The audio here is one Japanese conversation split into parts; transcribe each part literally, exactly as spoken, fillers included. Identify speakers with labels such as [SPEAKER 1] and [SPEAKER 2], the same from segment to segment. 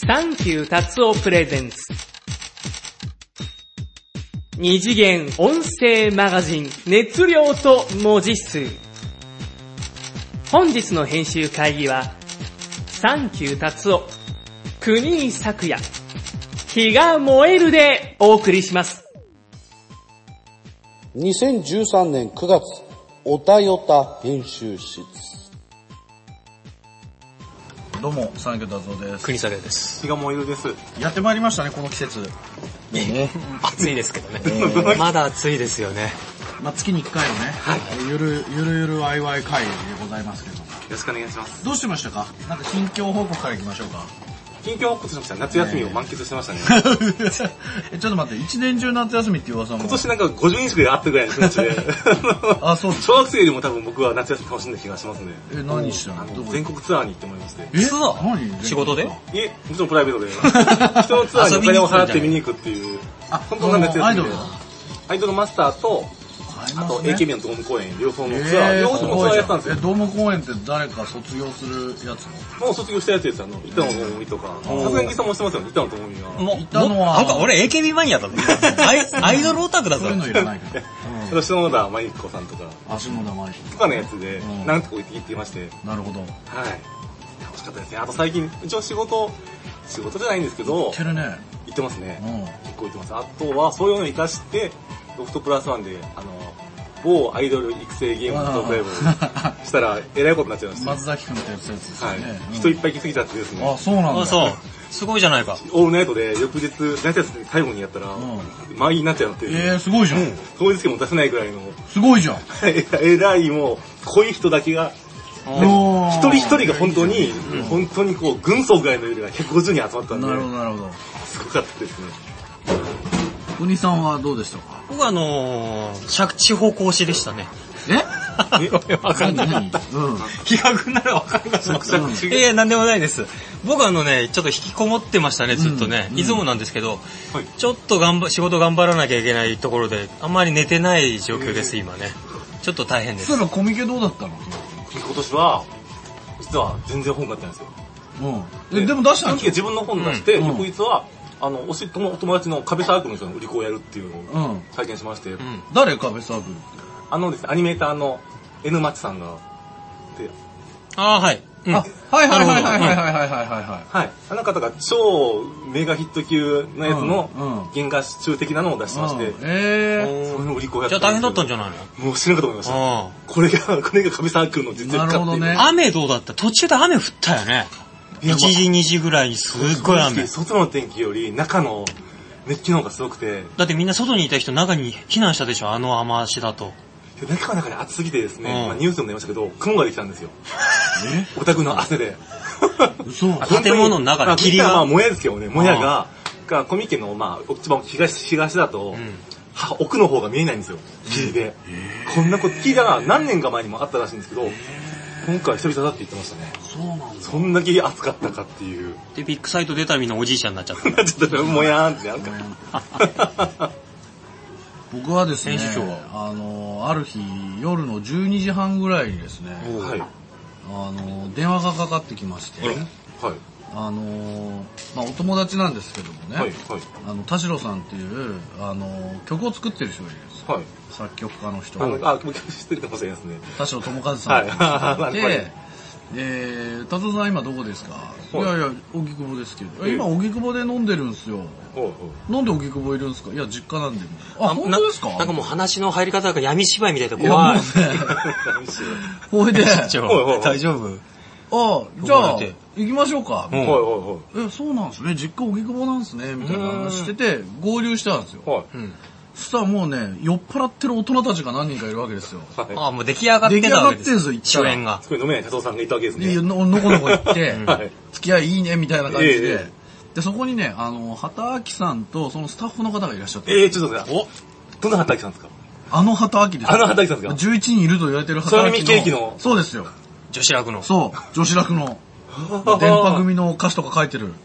[SPEAKER 1] サンキュー達夫プレゼンツ二次元音声マガジン熱量と文字数。本日の編集会議はサンキュー達夫、国井咲也、日が燃えるでお送りします。
[SPEAKER 2] にせんじゅうさんねんくがつ、おたよた編集室。
[SPEAKER 3] どうも、サンキュー達夫です。
[SPEAKER 4] 国崎です。
[SPEAKER 5] 日が燃えるです。
[SPEAKER 3] やってまいりましたね、この季節。
[SPEAKER 4] ね、暑いですけどね。えー、まだ暑いですよね。
[SPEAKER 3] まあ、月にいっかいのね、はい、ゆるゆるゆるワイワイ会でございますけども。よ
[SPEAKER 5] ろしくお願いします。
[SPEAKER 3] どうしてましたか？なんか近況報告からいきましょうか。
[SPEAKER 5] 近況報告しました。夏休みを満喫してましたね。
[SPEAKER 3] えちょっと待って、一年中夏休みっていう噂も。
[SPEAKER 5] 今年なんかごじゅうにちくらいあったぐらいの気持ちで。
[SPEAKER 3] あ、そうです。
[SPEAKER 5] 小学生よりも多分僕は夏休み楽しんだ気がしますね。
[SPEAKER 3] え、何したの？
[SPEAKER 5] 全国ツアーに行ってもらいまして。
[SPEAKER 4] え？ツアー？何？仕事で？
[SPEAKER 5] いえ、もちろんプライベートで。人のツアーにお金を払って見に行くっていう。あ、本当な夏休みで。アイドルマスターと、あと エーケービー のドーム公演、両方のツアー、両方のツアーやったんですよ。
[SPEAKER 3] え、ドーム公演って誰か卒業するやつ
[SPEAKER 5] の？もう卒業したやつです。あの、板野友美とか。さすがにさんもしてますよね、板野友美は。
[SPEAKER 4] もう、板野は。なんか俺 エーケービー マニアだね。アイドルオタクだぞ。
[SPEAKER 3] そういうのいらないから。
[SPEAKER 5] あと、篠田真由子さんとか。
[SPEAKER 3] あ、篠田真由子。
[SPEAKER 5] とかのやつで、なんとか行っていまして。
[SPEAKER 3] なるほど。はい。
[SPEAKER 5] 楽しかったですね。あと最近、一応仕事、仕事じゃないんですけど。
[SPEAKER 3] 行ってるね。
[SPEAKER 5] 行ってますね。結構行ってます。あとは、そういうのを活かして、ロフトプラスワンで、あの、某アイドル育成ゲームのトークライブをしたら、えらいことになっちゃいました。
[SPEAKER 3] 松崎くんってやつですよね。はい。
[SPEAKER 5] 人いっぱい来すぎちゃってですね。
[SPEAKER 3] あ、そうなんだ。
[SPEAKER 4] あ、そう。すごいじゃないか。
[SPEAKER 5] オールナイトで、翌日、夏休み最後にやったら、満員になっちゃうっていう。
[SPEAKER 3] えー、すごいじゃん。
[SPEAKER 5] 当日券も出せないぐらいの。
[SPEAKER 3] すごいじゃん。
[SPEAKER 5] えらいもう、濃い人だけが、一人一人が本当に、本当にこう、軍曹ぐらいの色がひゃくごじゅうにん集まったんで。
[SPEAKER 3] なるほど、なるほど。
[SPEAKER 5] すごかったですね。
[SPEAKER 3] 国さんはどうでしたか？
[SPEAKER 4] 僕はあのー、地方講師でしたね。
[SPEAKER 3] え
[SPEAKER 4] えわかんなかった。うん。気がならわかんなかった。いや、なんでもないです。僕はあのね、ちょっと引きこもってましたね、ずっとね。いつもなんですけど、ちょっと頑張、仕事頑張らなきゃいけないところで、あんまり寝てない状況です、今ね。ちょっと大変です。
[SPEAKER 3] そしたらコミケどうだったの？
[SPEAKER 5] 今年は、実は全然本買ってないんですよ。
[SPEAKER 3] うん。でも出したんですよ。
[SPEAKER 5] 自分の本出して、翌日は、あの、おし、お友達の壁サークルの人の売り子をやるっていうのを体験しまして。うん、
[SPEAKER 3] 誰壁サークルって？
[SPEAKER 5] あのですね、アニメーターの N マッチさんが、で、
[SPEAKER 4] ああ、はい。
[SPEAKER 3] うん、あ、はいはいはいはいはいはいはいはいはい。
[SPEAKER 5] はい。あの方が超メガヒット級のやつの原画集的なのを出してまして。
[SPEAKER 3] ええ
[SPEAKER 5] ー。それの売り子をやって
[SPEAKER 4] じゃあ大変だったんじゃないの？
[SPEAKER 5] もう死ぬかと思いました。これが、これが壁サークルの実力かっていう。なるほどね。
[SPEAKER 4] 雨どうだった？途中で雨降ったよね。いちじにじぐらいにすっごい雨。
[SPEAKER 5] 外の天気より中の熱気の方がすごくて。
[SPEAKER 4] だってみんな外にいた人中に避難したでしょ、あの雨足だと。
[SPEAKER 5] 中は中で暑すぎてですね、うんまあ、ニュースでも出ましたけど、雲ができたんですよ。えオタクの汗で。
[SPEAKER 4] 嘘。建物の中で霧が。
[SPEAKER 5] まあ、もやですけどね、もやが、がコミケの、まあ、一番東、東だと、うん、奥の方が見えないんですよ。霧で。こんなこと聞いたら何年か前にもあったらしいんですけど、今回久々だって言ってましたね。
[SPEAKER 3] そうなんだ。
[SPEAKER 5] そんだけ暑かったかっていう。
[SPEAKER 4] で、ビッグサイト出たみんなおじいちゃんになっちゃった。
[SPEAKER 5] なっちゃった。もやーんってなんか。
[SPEAKER 3] 僕はですね、あの、ある日、夜のじゅうにじはんぐらいにですね、はい、あの、電話がかかってきまして、はい、あの、まあ、お友達なんですけどもね、はいはい、あの、田代さんっていう、あの、曲を作ってる人がいるんですよ。はい、作曲家の人
[SPEAKER 5] が。あ、僕知ってるかもしれないですね。
[SPEAKER 3] 田代智和さんっていう人がいて、えー、達夫さん今どこですか？いやいや、荻窪ですけど。今荻窪で飲んでるんすよ。なんで荻窪いるんすか？いや、実家なんで。あ、本当ですか？
[SPEAKER 4] なんかもう話の入り方が闇芝居みたいで怖い。
[SPEAKER 3] ほいで。
[SPEAKER 4] 大丈夫？
[SPEAKER 3] あ、じゃあ、行きましょうか。え、そうなんですね。実家荻窪なんですね。みたいな話してて、合流したんですよ。そしたらもうね、酔っ払ってる大人たちが何人かいるわけですよ。
[SPEAKER 4] はい、ああ、もう出来上がってたわけです。
[SPEAKER 3] 出来上がってんすよ、一
[SPEAKER 4] 応。が。
[SPEAKER 5] すごい飲めない達夫さんがいたわけですね。
[SPEAKER 3] いや、の、のこのこ行って、はい、付き合いいいね、みたいな感じで。えー、で、そこにね、あの、畑明さんとそのスタッフの方がいらっしゃって。
[SPEAKER 5] ええー、ちょっと待って、おどんな畑明さんですか？
[SPEAKER 3] あの畑明です。
[SPEAKER 5] あの畑明さんですか？
[SPEAKER 3] じゅういちにんいると言われてる畑明の。
[SPEAKER 5] 空耳ケーキの。
[SPEAKER 3] そうですよ。
[SPEAKER 4] 女子楽の。
[SPEAKER 3] そう、女子楽の。電波組の歌詞とか書いてる。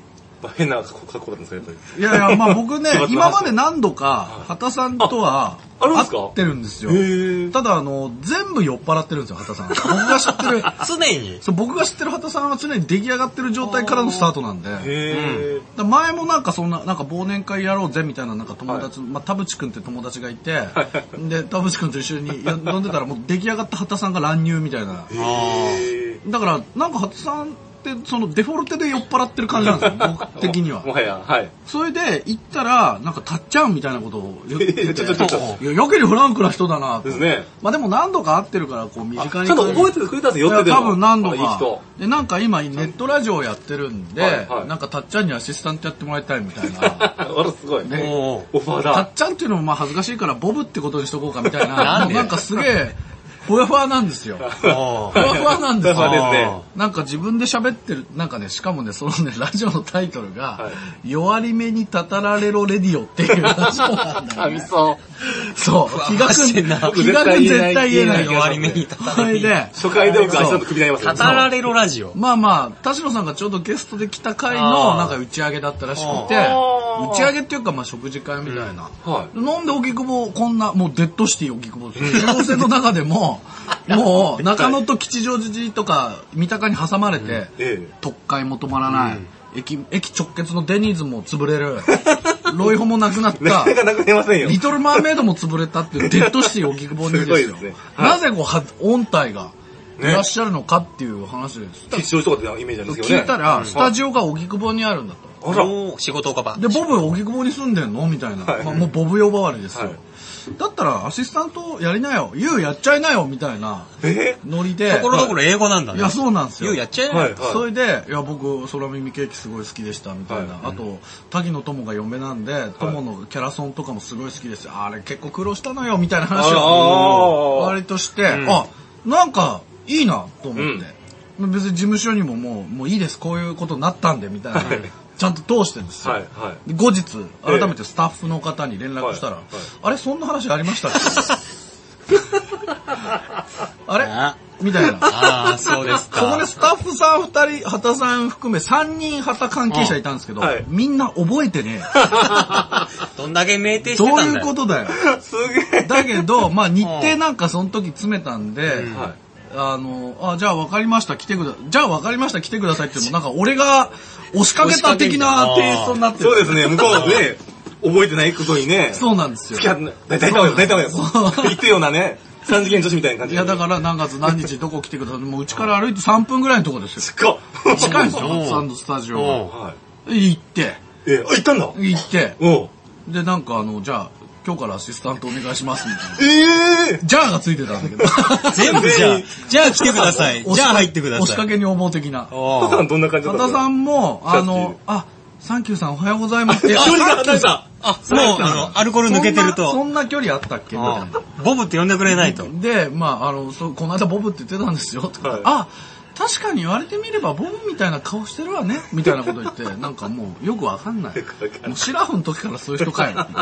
[SPEAKER 5] 変な格好だったんですか、やっぱり。
[SPEAKER 3] いやいや、まあ僕ね、今まで何度か、畑さんとは、会ってるんですよ。ただ、あの、全部酔っ払ってるんですよ、畑さん。僕が知ってる。
[SPEAKER 4] 常に
[SPEAKER 3] そう、僕が知ってる畑さんは常に出来上がってる状態からのスタートなんで。へー。前もなんかそんな、なんか忘年会やろうぜみたいな、なんか友達、まあ、田淵くんって友達がいて、で、田淵くんと一緒に飲んでたら、もう出来上がった畑さんが乱入みたいな。だから、なんか畑さん、でそのデフォルテで酔っ払ってる感じなんですよ、僕的には。
[SPEAKER 5] もはや、はい。
[SPEAKER 3] それで行ったら、なんかたっちゃんみたいなことを言ってて、ちょっとちょっと。いや、やけにフランクな人だなと。ですね。まあでも何度か会ってるから、こう身近に。
[SPEAKER 5] ちゃんと覚えててくれたんですよ、酔ってても。
[SPEAKER 3] 多分何度か。で、なんか今ネットラジオやってるんで、なんかたっちゃんにアシスタントやってもらいたいみたいな。
[SPEAKER 5] あら、すごい。ね、オファーだ。
[SPEAKER 3] たっちゃんっていうのもまあ恥ずかしいから、ボブってことにしとこうかみたいな。なんかすげえ、ふわふわなんですよ。ふわふわなんですよ。ね、なんか自分で喋ってる、なんかね、しかもね、そのね、ラジオのタイトルが、はい、弱り目にたたられろレディオっていうラジオなんだよ、ね。そう。そう。気がくん、気がくん絶対言えない。
[SPEAKER 4] 弱り目にたたられろ。
[SPEAKER 5] で、初回で僕明日の首になります
[SPEAKER 4] たたられろラジオ。
[SPEAKER 3] まあまあ、田代さんがちょうどゲストで来た回の、なんか打ち上げだったらしくて、打ち上げっていうか、まあ食事会みたいな。うんはい、なんで荻窪こんな、もうデッドシティ荻窪です。中央線の中でも、もう中野と吉祥寺とか三鷹に挟まれて、特快も止まらない、駅駅直結のデニーズも潰れる、ロイホもなくなった、リトルマーメイドも潰れたっていうデッドシティ荻窪にですよ。なぜこう音体がいらっしゃるのかっていう話です。
[SPEAKER 5] 吉祥寺とかってイメージなんですけどね。
[SPEAKER 3] 聞いたらスタジオが荻窪にあるんだと。
[SPEAKER 4] あら、仕事岡場。
[SPEAKER 3] でボブ荻窪に住んでんのみたいな。まあもうボブ呼ばわりですよ。だったらアシスタントやりなよ、ユウやっちゃいなよみたいなノリで。
[SPEAKER 4] ところどころ英語なんだね。
[SPEAKER 3] いやそうなんですよ。
[SPEAKER 4] ユウやっちゃいなよ。
[SPEAKER 3] それでいや僕空耳ケーキすごい好きでしたみたいな。あと滝野友が嫁なんで友のキャラソンとかもすごい好きです。あれ結構苦労したのよみたいな話を割として、あなんかいいなと思って。別に事務所にももうもういいですこういうことになったんでみたいな。ちゃんと通してるんですよ。はいはい、後日、改めてスタッフの方に連絡したら、えーはいはい、あれそんな話ありましたっけあれみたいな。
[SPEAKER 4] ああ、そうですか。
[SPEAKER 3] そこでスタッフさんふたり、畑さん含めさんにん畑関係者いたんですけど、はい、みんな覚えてね
[SPEAKER 4] え。どんだけ酩酊してたんだよ。
[SPEAKER 3] そういうことだよ。すげえ。だけど、まあ日程なんかその時詰めたんで、うんはいあの、あ、じゃあ分かりました、来てくだ、じゃあ分かりました、来てくださいっても、なんか俺が押しかけた的なテイストになってる。
[SPEAKER 5] そうですね、向こうはね、覚えてないことにね。
[SPEAKER 3] そうなんですよ。
[SPEAKER 5] 付き合って、大体だよ、大体だよ。言ってようなね、三次元女子みたいな感じ。
[SPEAKER 3] いや、だから何月何日どこ来てください。もううちから歩いてさんぷんぐらいのとこですよ。
[SPEAKER 5] 近
[SPEAKER 3] っ。近いんですよ、サンドスタジオ。はい。行って。
[SPEAKER 5] え、あ、行ったんだ
[SPEAKER 3] 行って。で、なんかあの、じゃあ、今日からアシスタントお願いしますみた
[SPEAKER 5] いな。ええー、
[SPEAKER 3] じゃあがついてたんだけど。
[SPEAKER 4] 全部じゃあ。じゃあ来てください。じゃあ入ってください。
[SPEAKER 3] 押しかけに思う的な。
[SPEAKER 5] 畑さんどんな感じだった
[SPEAKER 3] 畑さんも、あの、あ、サンキューさんおはようございます。
[SPEAKER 5] え、距離が離れた。
[SPEAKER 4] あ、もう、あの、アルコール抜けてると。
[SPEAKER 3] そんな距離あったっけみたいな。
[SPEAKER 4] ボブって呼んでくれないと。
[SPEAKER 3] で、まあ、あの、そこの間ボブって言ってたんですよ。はい、あ、確かに言われてみればボブみたいな顔してるわね。みたいなこと言って、なんかもうよくわかんない。もうシラフの時からそういう人かよ。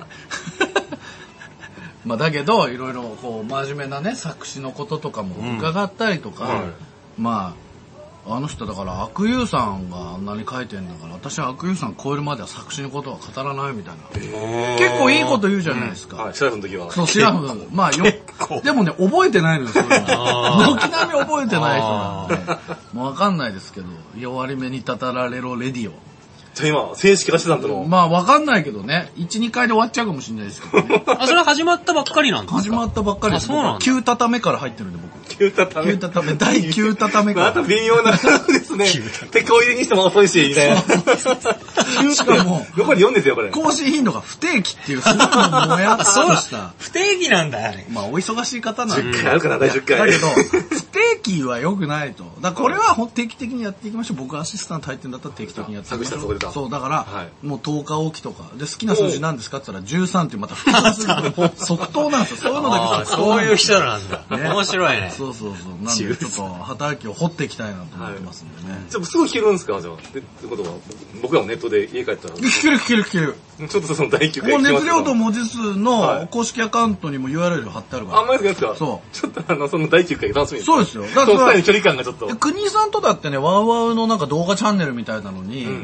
[SPEAKER 3] まあだけどいろいろこう真面目なね作詞のこととかも伺ったりとか、うんはい、まああの人だから悪友さんがあんなに書いてんだから私は悪友さん超えるまでは作詞のことは語らないみたいな結構いいこと言うじゃないですか、
[SPEAKER 5] うんはい、シラフの時は
[SPEAKER 3] そうシラフまあよでもね覚えてないのよそれは軒並み覚えてない人なんでもうわかんないですけど弱り目にたたられろレディオ
[SPEAKER 5] じゃあ今、正式化してたんだろう。
[SPEAKER 3] まあわかんないけどね。いち、にかいで終わっちゃうかもしれないですけどね。
[SPEAKER 4] あ、それは始まったばっかりなんですか
[SPEAKER 3] 始まったばっかりです。
[SPEAKER 4] あ、そうなんだ。
[SPEAKER 3] きゅう畳目から入ってるんで僕。
[SPEAKER 5] きゅう畳目。
[SPEAKER 3] きゅう畳目。だいきゅう畳目から。
[SPEAKER 5] また微妙なですね。手こ入れにしても遅いし、みたいな。
[SPEAKER 3] しかも、
[SPEAKER 5] 残りよんですよ、これ。
[SPEAKER 3] 更新頻度が不定期っていう、すごいもやっとした。
[SPEAKER 4] 不定期なんだ、あれ。
[SPEAKER 3] まあお忙しい方なんで。
[SPEAKER 5] じゅっかいあるかな、だいじゅっかい。
[SPEAKER 3] だけど、不定期は良くないと。だからこれは定期的にやっていきましょう。僕アシスタント入ってんだったら定期的にやっていきましょう。そう、だから、もうとおかおきとか。で、好きな数字なんですかって言ったらじゅうさんってまた複雑すぎて、即答なんですよ。そういうのだけ
[SPEAKER 4] さ、そういう人なんだ。面白いね。
[SPEAKER 3] そうそうそう。なんでちょっと働きを掘っていきたいなと思ってますんでね。
[SPEAKER 5] じゃあすぐ聞けるんですかじゃあ。ってことは、僕らもネットで家帰ったら。
[SPEAKER 3] 聞ける聞ける聞ける。
[SPEAKER 5] ちょっとその第きゅうかい
[SPEAKER 3] もう熱量と文字数の公式アカウントにも ユーアールエル 貼ってあるから。
[SPEAKER 5] あんまりですか
[SPEAKER 3] そう。
[SPEAKER 5] ちょっとあの、その第きゅうかい楽しみです。
[SPEAKER 3] そうですよ。
[SPEAKER 5] だから、その際の距離感がちょっと。
[SPEAKER 3] 国井さんとだってね、ワウワウのなんか動画チャンネルみたいなのに出て、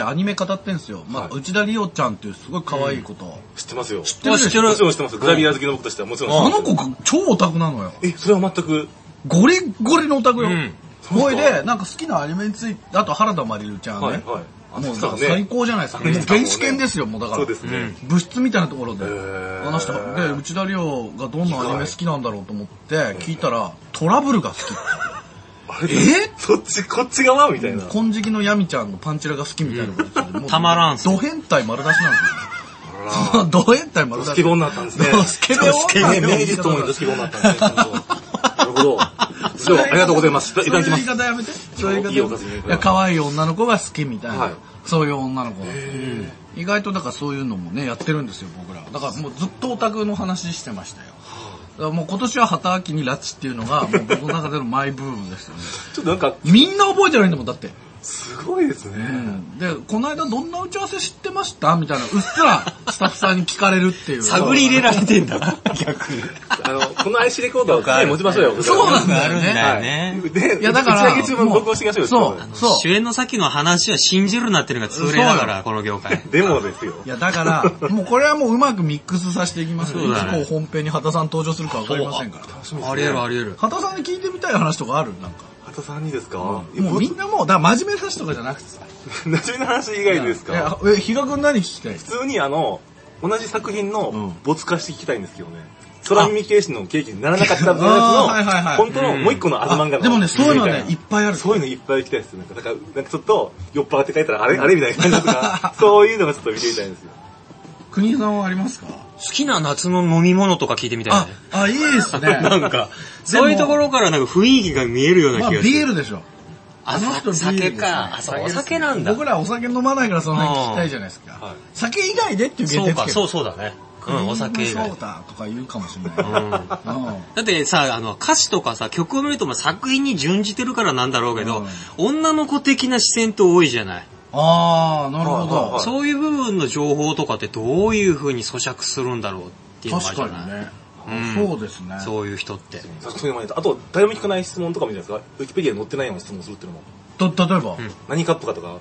[SPEAKER 3] アニメ語ってんすよ。まあ、内田理央ちゃんっていうすごい可愛い子と。
[SPEAKER 5] 知ってますよ。
[SPEAKER 3] 知ってるでしょ。
[SPEAKER 5] 知ってる。もちろん知ってます。グラビア好きの僕としてはもちろん。
[SPEAKER 3] あの子超オタクなのよ。
[SPEAKER 5] え、それは全く。
[SPEAKER 3] ゴリゴリのオタクよ。ほいで、なんか好きなアニメについて、あと原田まりるちゃんね。はいはい。もう最高じゃないですか。原始犬ですよ、もうだから。
[SPEAKER 5] そうですね。
[SPEAKER 3] 物質みたいなところで。あの人で、内田理央がどんなアニメ好きなんだろうと思って聞いたら、トラブルが好き。え
[SPEAKER 5] そっち、こっち側みたいな。
[SPEAKER 3] 金色のヤミちゃんのパンチラが好きみたいなこと言って
[SPEAKER 4] たまらんす。
[SPEAKER 3] ド変態丸出しなんですよ。ド変態丸出し。
[SPEAKER 5] スケボーになったんですね。
[SPEAKER 3] スケボー
[SPEAKER 5] スケボー明治ともにスケボーになったんですね。なるほど。でもありがとうございます。いただきます。
[SPEAKER 3] そういう言い方やめて。そういう言い方。いや、可愛い女の子が好きみたいな。そういう女の子。意外とだからそういうのもね、やってるんですよ、僕ら。だからもうずっとオタクの話してましたよ。だからもう今年は畑秋に拉致っていうのが、もう僕の中でのマイブームですよね。
[SPEAKER 5] ちょっとなんか、
[SPEAKER 3] みんな覚えてないんだもん、だって。
[SPEAKER 5] すごいですね。
[SPEAKER 3] うん、で、この間どんな打ち合わせ知ってましたみたいな、うっすらスタッフさんに聞かれるっていう。
[SPEAKER 4] 探り入れられてんだな、逆に。
[SPEAKER 5] あの、この アイシー レコードは持ちましょうよ。
[SPEAKER 3] そうなんだよね。
[SPEAKER 4] はい、ね
[SPEAKER 5] で、
[SPEAKER 3] いやだから、
[SPEAKER 5] 打ち上げ中も録音してきましょうよ。
[SPEAKER 3] そう、そう。
[SPEAKER 4] 主演の先の話は信じるなっていうのが通例だから、この業界。
[SPEAKER 5] でもですよ。
[SPEAKER 3] いや、だから、もうこれはもううまくミックスさせていきますよ。いつこう本編に畑さん登場するかわかりませんから。
[SPEAKER 4] あり得るあり得る。
[SPEAKER 3] 畑さんに聞いてみたい話とかあるなんか。
[SPEAKER 5] 畑さんにですか、
[SPEAKER 3] もうみんなもう、だから真面目な話とかじゃなくてさ。
[SPEAKER 5] 真面目な話以外ですか
[SPEAKER 3] え、比嘉くん何聞きたい？
[SPEAKER 5] 普通にあの、同じ作品の没化して聞きたいんですけどね。空耳警視のケーキにならなかったやつの、本当のもう一個のアズマンガの。
[SPEAKER 3] でもね、そういうのね、いっぱいある。
[SPEAKER 5] そういうのいっぱい聞きたいですよ。なんか、だから、なんかちょっと、酔っ払って書いたら、あれあれみたいな感じとか、そういうのがちょっと見てみたいんですよ。
[SPEAKER 3] 国さんはありますか？
[SPEAKER 4] 好きな夏の飲み物とか聞いてみたいね。
[SPEAKER 3] あ、あ、いいですね。
[SPEAKER 4] なんか、そういうところからなんか雰囲気が見えるような気がする。
[SPEAKER 3] まあ、ビールでしょ。
[SPEAKER 4] あの人酒か。お酒なんだ。
[SPEAKER 3] 僕らお酒飲まないからそんなに聞きたいじゃないですか。はい、酒以外でっていう限定つける。
[SPEAKER 4] そうそうだね。うん、お酒以外。
[SPEAKER 3] ソーダとか言うかもしれない。うん、だ
[SPEAKER 4] ってさ、あの、歌詞とかさ、曲を見るとまあ作品に準じてるからなんだろうけど、うん、女の子的な視線って多いじゃない。
[SPEAKER 3] ああ、なるほど。
[SPEAKER 4] そういう部分の情報とかってどういう風に咀嚼するんだろうっていうのがあるじゃない。
[SPEAKER 3] 確かにね。うん、そうですね。
[SPEAKER 4] そういう人って。
[SPEAKER 5] そういうのもあと、誰も聞かない質問とかもいいじゃないですか。ウィキペディアに載ってないような質問するっていうのも。
[SPEAKER 3] と、例えば、
[SPEAKER 5] うん、何カップかとか。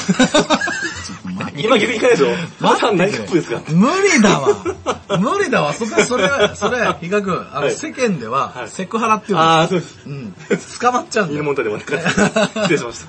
[SPEAKER 5] 今逆に聞かないでしょ。まさに何カップですか？
[SPEAKER 3] 無理だわ。無理だわ。それ、それ、それ、比嘉くん、あの、世間では、セクハラっていうの。
[SPEAKER 5] ああ、そうです。
[SPEAKER 3] うん。捕まっちゃうんだよ。
[SPEAKER 5] 見るもんだでもなかった。失礼しました。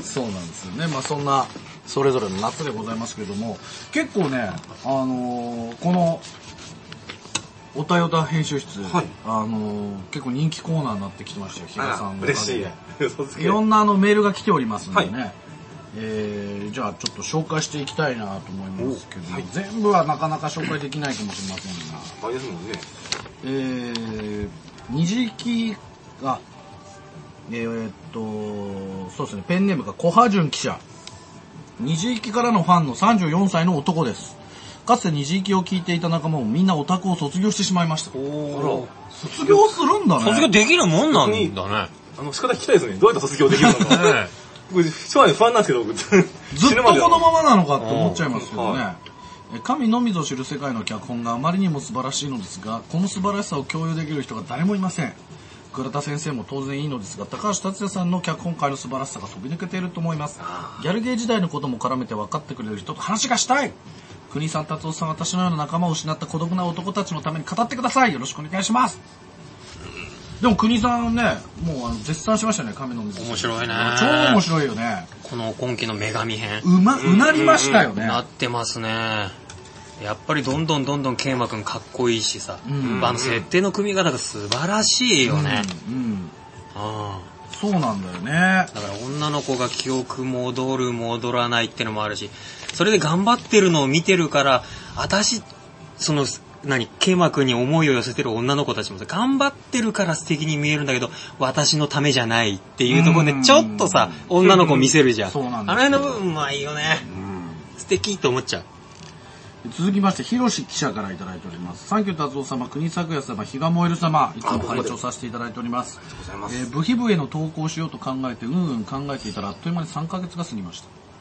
[SPEAKER 3] そうなんですよね。まあそんな、それぞれの夏でございますけれども、結構ね、あのー、この、おたよた編集室、はい、あのー、結構人気コーナーになってきてましたよ、比嘉さんの。
[SPEAKER 5] 嬉しい。
[SPEAKER 3] いろんなあのメールが来ておりますのでね、はい、えー、じゃあちょっと紹介していきたいなと思いますけど、はい、全部はなかなか紹介できないかもしれませんが、
[SPEAKER 5] あれですもんね。
[SPEAKER 3] えー、虹木が、えー、っと、そうですね、ペンネームが小波順記者。虹行きからのファンのさんじゅうよんさいの男です。かつて虹行きを聞いていた仲間もみんなオタクを卒業してしまいました。お卒業するんだね。
[SPEAKER 4] 卒業できるもんなんだね。
[SPEAKER 5] あの、仕方聞きたいですね。どうやって卒業できるのか。ね、僕、将来不安なんですけど、僕、
[SPEAKER 3] ずっとこのままなのかって思っちゃいますけどね。神のみぞ知る世界の脚本があまりにも素晴らしいのですが、この素晴らしさを共有できる人が誰もいません。倉田先生も当然いいのですが、高橋達也さんの脚本界の素晴らしさが飛び抜けていると思います。ギャルゲー時代のことも絡めて分かってくれる人と話がしたい。国さん、達夫さん、私のような仲間を失った孤独な男たちのために語ってください。よろしくお願いします。でも国さんね、もうあの絶賛しましたね、神の水。
[SPEAKER 4] 面白いね。
[SPEAKER 3] 超面白いよね。
[SPEAKER 4] この今期の女神編。
[SPEAKER 3] うま、うなりましたよね。
[SPEAKER 4] なってますね。やっぱりどんどんどんどんケイマくんかっこいいしさ、うん、あの設定の組み方が素晴らしいよね。うんうん、
[SPEAKER 3] あそうなんだよね。
[SPEAKER 4] だから女の子が記憶戻る戻らないってのもあるし、それで頑張ってるのを見てるから、私、その、何、ケイマくんに思いを寄せてる女の子たちもさ、頑張ってるから素敵に見えるんだけど、私のためじゃないっていうところでちょっとさ、女の子見せるじゃん。そうなんだ。あの辺の部分うまいよね。素敵と思っちゃう。
[SPEAKER 3] 続きまして、ひろし記者からいただいております。サンキュー達夫様、国作也様、比嘉燃える様、いつも拝聴させていただいております。ありがとうございます。えー、部費部への投稿しようと考えて、うんうん考えていたら、あっという間にさんかげつが過ぎました。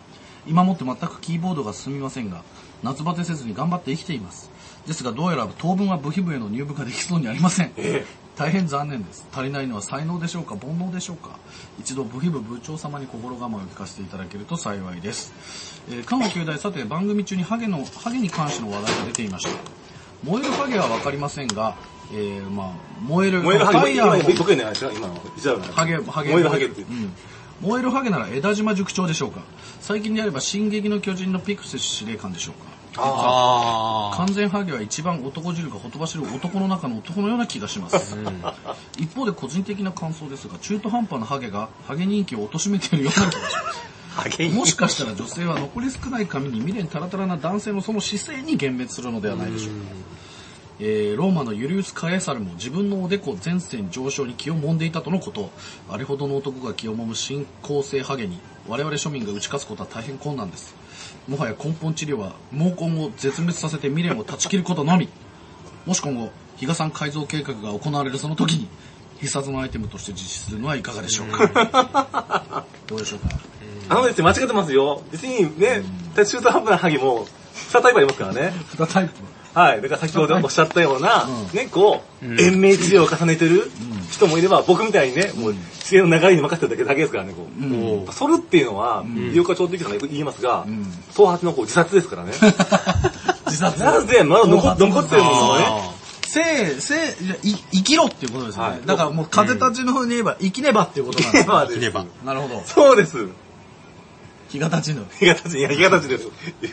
[SPEAKER 3] 今もって全くキーボードが進みませんが、夏バテせずに頑張って生きています。ですがどうやら当分は部費部への入部ができそうにありません。大変残念です。足りないのは才能でしょうか、煩悩でしょうか。一度部費部部長様に心構えを聞かせていただけると幸いです。えー、関係大、さて番組中にハゲの、ハゲに関しての話題が出ていました。燃えるハゲはわかりませんが、えー、まあ、燃える、
[SPEAKER 5] 燃えるハゲ、今、僕ね、今の、
[SPEAKER 3] ハゲ、ハゲ、
[SPEAKER 5] 燃えるハゲって。
[SPEAKER 3] うん燃えるハゲなら枝島塾長でしょうか。最近であれば進撃の巨人のピクセス司令官でしょうか。ああ。完全ハゲは一番男汁がほとばしる男の中の男のような気がします。うん、一方で個人的な感想ですが、中途半端なハゲがハゲ人気を貶めているような気がします。もしかしたら女性は残り少ない髪に未練タラタラな男性のその姿勢に幻滅するのではないでしょうか。えー、ローマのユリウス・カエサルも自分のおでこ全線上昇に気を揉んでいたとのこと。あれほどの男が気を揉む進行性ハゲに我々庶民が打ち勝つことは大変困難です。もはや根本治療は毛根を絶滅させて未練を断ち切ることのみ。もし今後比嘉さん改造計画が行われるその時に必殺のアイテムとして実施するのはいかがでしょうか。どうでしょうか。
[SPEAKER 5] あのですね、間違ってますよ。別にね、中途半端なハゲもにタイプありますからね。
[SPEAKER 3] にタイプ。
[SPEAKER 5] はい。だから先ほどおっしゃったような、うん、ね、こう、うん、延命治療を重ねてる人もいれば、僕みたいにね、もう自然の流れに任せてるだけだけですからね、こう。うん、反るっていうのは、医療科長的なのが言いますが、頭髪のこう自殺ですからね。
[SPEAKER 3] 自殺
[SPEAKER 5] なぜ、まだ残ってるものをね、
[SPEAKER 3] 生、生、生きろっていうことですよね。はい、だからもう風たちの風に言えば、生きねばっていうことなんです。
[SPEAKER 5] 生きねば。
[SPEAKER 3] なるほど。
[SPEAKER 5] そうです。
[SPEAKER 3] 日が立ちぬ。
[SPEAKER 5] 日が立ち、いや、日が立ちです。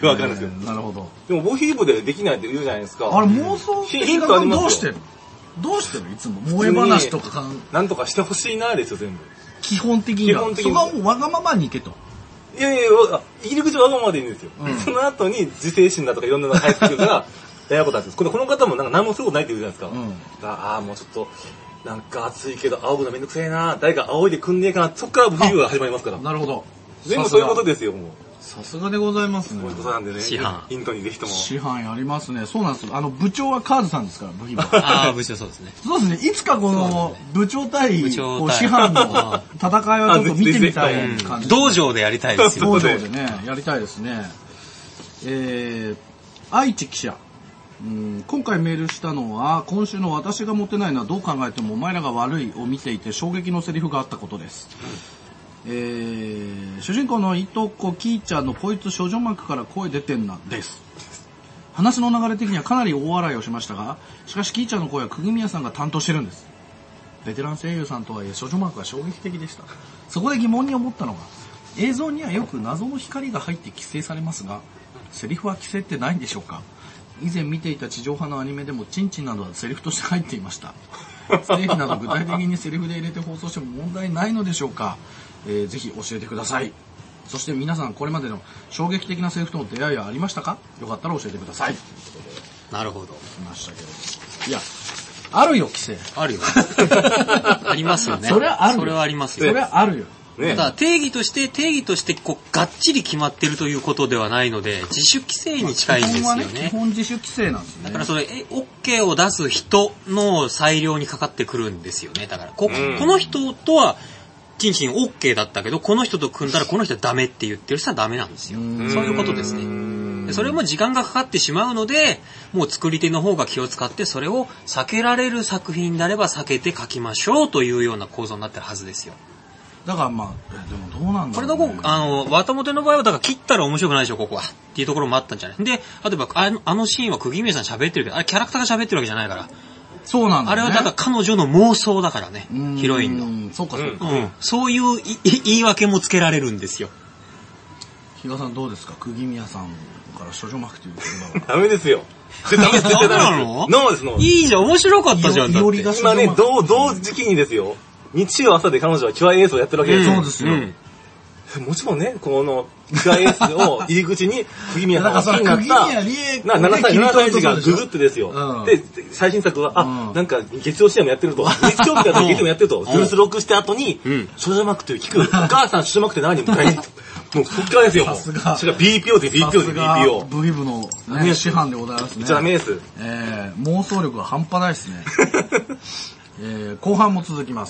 [SPEAKER 5] わかるんですよ。
[SPEAKER 3] なるほど。
[SPEAKER 5] でも、ボヒー部でできないって言うじゃないですか。
[SPEAKER 3] あれ、妄想
[SPEAKER 5] ヒントありますよ。
[SPEAKER 3] どうしてるどうしてるいつも。萌え話とか
[SPEAKER 5] なんとかしてほしいな、ですよ、全部。
[SPEAKER 3] 基本的には。基本的に。そこはもうわがままにいけと。
[SPEAKER 5] いやいやいや、入り口はわがままでいいんですよ。うん、その後に自制心だとかいろんなのが入ってくるから、やることなんです。この方もなんか何もすることないって言うじゃないですか。うん、ああ、もうちょっと、なんか暑いけど仰ぐのめんどくせえな、誰か仰いでくんねえかな、そっからボヒー部が始まりますから。
[SPEAKER 3] なるほど。
[SPEAKER 5] 全部そういうことですよ、もう。
[SPEAKER 3] さすがでございますね。
[SPEAKER 5] そういうことなんでね。
[SPEAKER 4] 師範。
[SPEAKER 5] ヒントにぜひとも。
[SPEAKER 3] 師範やりますね。そうなんですよ。あの、部長はカーズさんですから、部品は。
[SPEAKER 4] ああ、部長そうですね。
[SPEAKER 3] そうですね。いつかこの、部長対、こう、師範の戦いはちょっと見てみたい感じ。
[SPEAKER 4] 道場でやりたいですよ。
[SPEAKER 3] 道場でね、やりたいですね。えー、愛知記者。うん、今回メールしたのは、今週の私がモテないのはどう考えてもお前らが悪いを見ていて衝撃のセリフがあったことです。えー、主人公のいとこキーちゃんのこいつ少女膜から声出てんなです話の流れ的にはかなり大笑いをしましたが、しかしキーちゃんの声は釘宮さんが担当してるんです。ベテラン声優さんとはいえ少女膜は衝撃的でした。そこで疑問に思ったのが、映像にはよく謎の光が入って規制されますが、セリフは規制ってないんでしょうか。以前見ていた地上波のアニメでもチンチンなどはセリフとして入っていました。ステーキなど具体的にセリフで入れて放送しても問題ないのでしょうか。えー、ぜひ教えてください。そして皆さんこれまでの衝撃的なセリフとの出会いはありましたか。よかったら教えてください。
[SPEAKER 4] なるほど。
[SPEAKER 3] 来ましたけど。いや、あるよ規制。
[SPEAKER 4] あるよ。ありますよね。
[SPEAKER 3] それはあるよ。
[SPEAKER 4] それはありますよ。
[SPEAKER 3] それはあるよ。
[SPEAKER 4] ね、ただ定義として定義としてこうがっちり決まってるということではないので自主規制に近いんですよね。
[SPEAKER 3] まあ、基本はね、基本自主規制なんですね。
[SPEAKER 4] だからそれえ OK を出す人の裁量にかかってくるんですよね。だから こ,、うん、この人とはチンチン OK だったけどこの人と組んだらこの人はダメって言ってる人はダメなんですよ。そういうことですね。でそれも時間がかかってしまうのでもう作り手の方が気を使ってそれを避けられる作品であれば避けて書きましょうというような構造になってるはずですよ。
[SPEAKER 3] だからまあ、でもどうなんだろう、ね、
[SPEAKER 4] これどこ、あの、綿モテの場合は、だから切ったら面白くないでしょ、ここは。っていうところもあったんじゃない。で、例えば、あの、あのシーンは釘宮さん喋ってるけど、あれキャラクターが喋ってるわけじゃないから。
[SPEAKER 3] そうなんだ、ね、
[SPEAKER 4] あれはだから彼女の妄想だからね、ヒロインの。
[SPEAKER 3] うん、そうかそうか。
[SPEAKER 4] うん。そういう言い訳もつけられるんですよ。
[SPEAKER 3] 比嘉さんどうですか。釘宮さんから少女膜という言葉
[SPEAKER 5] が。ダメですよ。ダメです。
[SPEAKER 4] ダメなの？
[SPEAKER 5] ノーです、ノーです。
[SPEAKER 4] いいじゃん、面白かったじゃん。だって
[SPEAKER 5] 今ね、同、同時期にですよ。日曜朝で彼女はキュアエースをやってるわけですよ。
[SPEAKER 3] そうですよ。
[SPEAKER 5] うん、もちろんね、このキュアエースを入り口に釘宮さんが好きになったななさい、ななさい児がググってですよ。うん、で、最新作は、あ、うん、なんか月曜シーエムやってると。日曜日だと月曜日やってると。ブルースロックして後に、少女膜という聞く。お母さん少女膜って何みたいに。もうそっからですよ。さすが。それが ビーピーオー で ビーピーオー で ビーピーオー。
[SPEAKER 3] ブイブの、ね、師範でございますね。
[SPEAKER 5] じゃあダメです。
[SPEAKER 3] えー、妄想力が半端ないですね。えー、後半も続きます。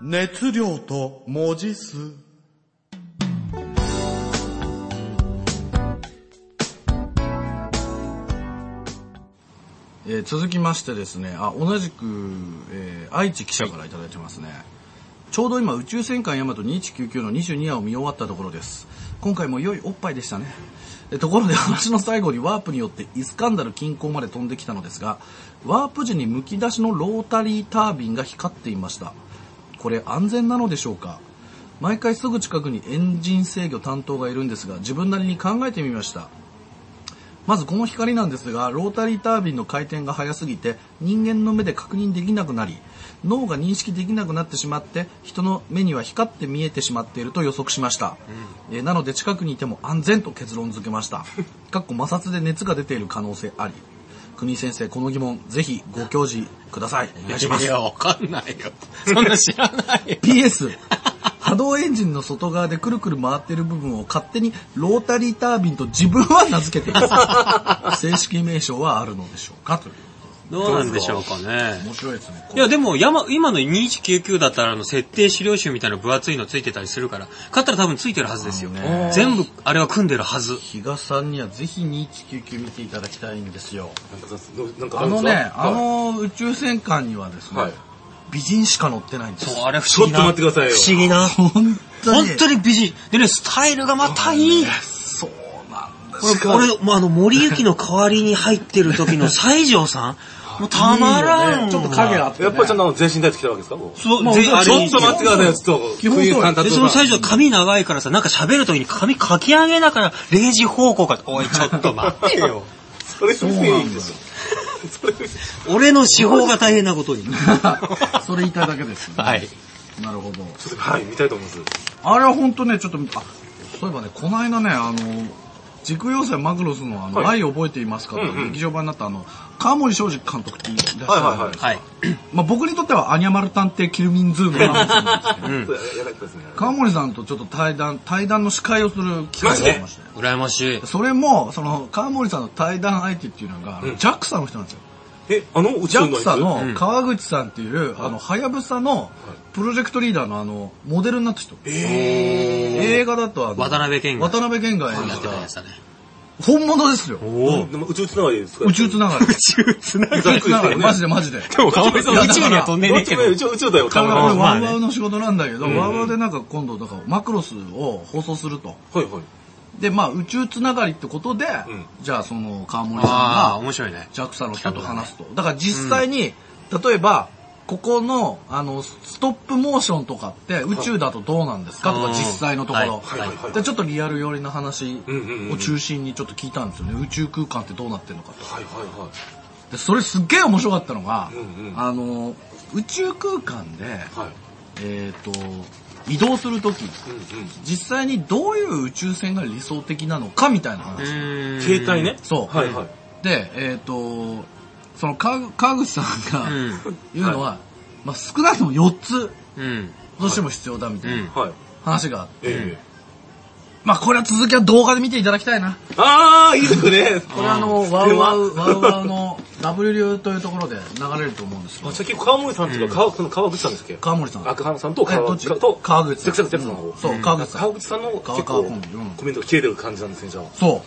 [SPEAKER 2] 熱量と文字数。
[SPEAKER 3] えー、続きましてですね、あ、同じく、えー、愛知記者からいただいてますね。ちょうど今、宇宙戦艦ヤマトにせんひゃくきゅうじゅうきゅうのにじゅうにわを見終わったところです。今回も良いおっぱいでしたね。えところで話の最後にワープによってイスカンダル近郊まで飛んできたのですが、ワープ時にむき出しのロータリータービンが光っていました。これ安全なのでしょうか？毎回すぐ近くにエンジン制御担当がいるんですが、自分なりに考えてみました。まずこの光なんですが、ロータリータービンの回転が速すぎて人間の目で確認できなくなり、脳が認識できなくなってしまって、人の目には光って見えてしまっていると予測しました。うん、えー、なので近くにいても安全と結論付けました。かっこ摩擦で熱が出ている可能性あり。国井先生、この疑問、ぜひご教示ください。お願いします。
[SPEAKER 4] いや、わかんないよ。そんな知らないよ。
[SPEAKER 3] ピーエス、波動エンジンの外側でくるくる回っている部分を勝手にロータリータービンと自分は名付けています。正式名称はあるのでしょうかという。
[SPEAKER 4] どうなんでしょうかね。
[SPEAKER 3] 面白いですね。
[SPEAKER 4] いやでも山今のにせんひゃくきゅうじゅうきゅうだったらあの設定資料集みたいな分厚いのついてたりするから、買ったら多分ついてるはずですよ。ね、全部あれは組んでるはず。
[SPEAKER 3] 比嘉さんにはぜひにせんひゃくきゅうじゅうきゅう見ていただきたいんですよ。
[SPEAKER 5] なんか
[SPEAKER 3] あのね、あの宇宙戦艦にはですね、はい、美人しか乗ってないんですよ。
[SPEAKER 4] そう、あれ不思議な。
[SPEAKER 5] ちょっと待ってくださいよ。
[SPEAKER 4] 不思議な。
[SPEAKER 3] 本当に。
[SPEAKER 4] 本当に美人。でね、スタイルがまたいい。
[SPEAKER 3] そうなんです。
[SPEAKER 4] これ、これ、あの、森行の代わりに入ってる時の西条さんもうたまらん。いいね、
[SPEAKER 3] ちょっと影あって、ね。
[SPEAKER 5] やっぱりちゃんと全身タイツ着たわけですか？
[SPEAKER 4] そう、
[SPEAKER 5] もうちょっと待ってくださいよ、ちょっと。
[SPEAKER 3] 基本そう
[SPEAKER 4] で、その西条髪長いからさ、なんか喋る時に髪かき上げながら、れいじ方向か、おい、ちょっと待ってよ。
[SPEAKER 5] それ不正義ですよ。
[SPEAKER 4] 俺の手法が大変なことに。
[SPEAKER 3] それ言いたいだけです、ね。
[SPEAKER 4] はい。
[SPEAKER 3] なるほど。
[SPEAKER 5] ちょっと、はい、見たいと思います。
[SPEAKER 3] あれは本当ね、ちょっと、あ、そういえばね、この間ね、あの、時空要塞マクロスのあの、はい、愛を覚えていますかと、うんうん、劇場版になったあの、川森昌司監督っていらっしゃるじゃないですか。はいはいはい。まあ僕にとってはアニャマル探偵キルミンズームなんですけど、うん、川森さんとちょっと対談、対談の司会をする機会がありまして。
[SPEAKER 4] 羨ましい。
[SPEAKER 3] それも、その、川森さんの対談相手っていうのが、うん、ジャクサ の人なんですよ。
[SPEAKER 5] え、あの宇宙の
[SPEAKER 3] ジャクサ の川口さんっていう、うん、あの、はやぶさのプロジェクトリーダーのあの、モデルになった人。えー、映画だとあの、
[SPEAKER 4] 渡辺謙が。
[SPEAKER 3] 渡辺謙が演じ
[SPEAKER 4] やってたやつだね。
[SPEAKER 3] 本物ですよ。
[SPEAKER 5] おでも宇宙つながりですか？
[SPEAKER 3] 宇宙つながり。
[SPEAKER 4] 宇宙つながり。
[SPEAKER 3] マジでマジで。
[SPEAKER 4] でも川森さん宇宙には飛んでねえけど。
[SPEAKER 5] 宇宙、宇宙だよ、
[SPEAKER 3] 川森さん。ワウワウの仕事なんだけど、ワウワウでなんか今度、だからマクロスを放送すると。
[SPEAKER 5] はいはい。
[SPEAKER 3] で、まあ宇宙つながりってことで、じゃあその川森さんが、
[SPEAKER 4] 面白いね。
[SPEAKER 3] ジャクサ の人と話すと。だから実際に、例えば、ここの、あの、ストップモーションとかって宇宙だとどうなんですかとか実際のところ。で、ちょっとリアル寄りの話を中心にちょっと聞いたんですよね。宇宙空間ってどうなってるのかと。で、それすっげえ面白かったのが、あの、宇宙空間で、えっと、移動するとき、実際にどういう宇宙船が理想的なのかみたいな話。
[SPEAKER 5] 携帯ね。
[SPEAKER 3] そう。はいはい。で、えっと、その川口さんが言うのは、まあ少なくともよっつどうしても必要だみたいな話があって、まあこれは続きは動画で見ていただきたいな。
[SPEAKER 5] ああ、いいですね。
[SPEAKER 3] これあの、ワウワウ、ワウワウの ダブリュー というところで流れると思うんですけど。
[SPEAKER 5] さっき川森さんとか川口さんですっけ？
[SPEAKER 3] 川森さん。
[SPEAKER 5] あ、川森さんと川口さん。
[SPEAKER 3] 川口さん。
[SPEAKER 5] そう、
[SPEAKER 3] 川口さん。
[SPEAKER 5] 川口さんの結構コメントが消えてる感じなんですね、じゃあ。
[SPEAKER 3] そう。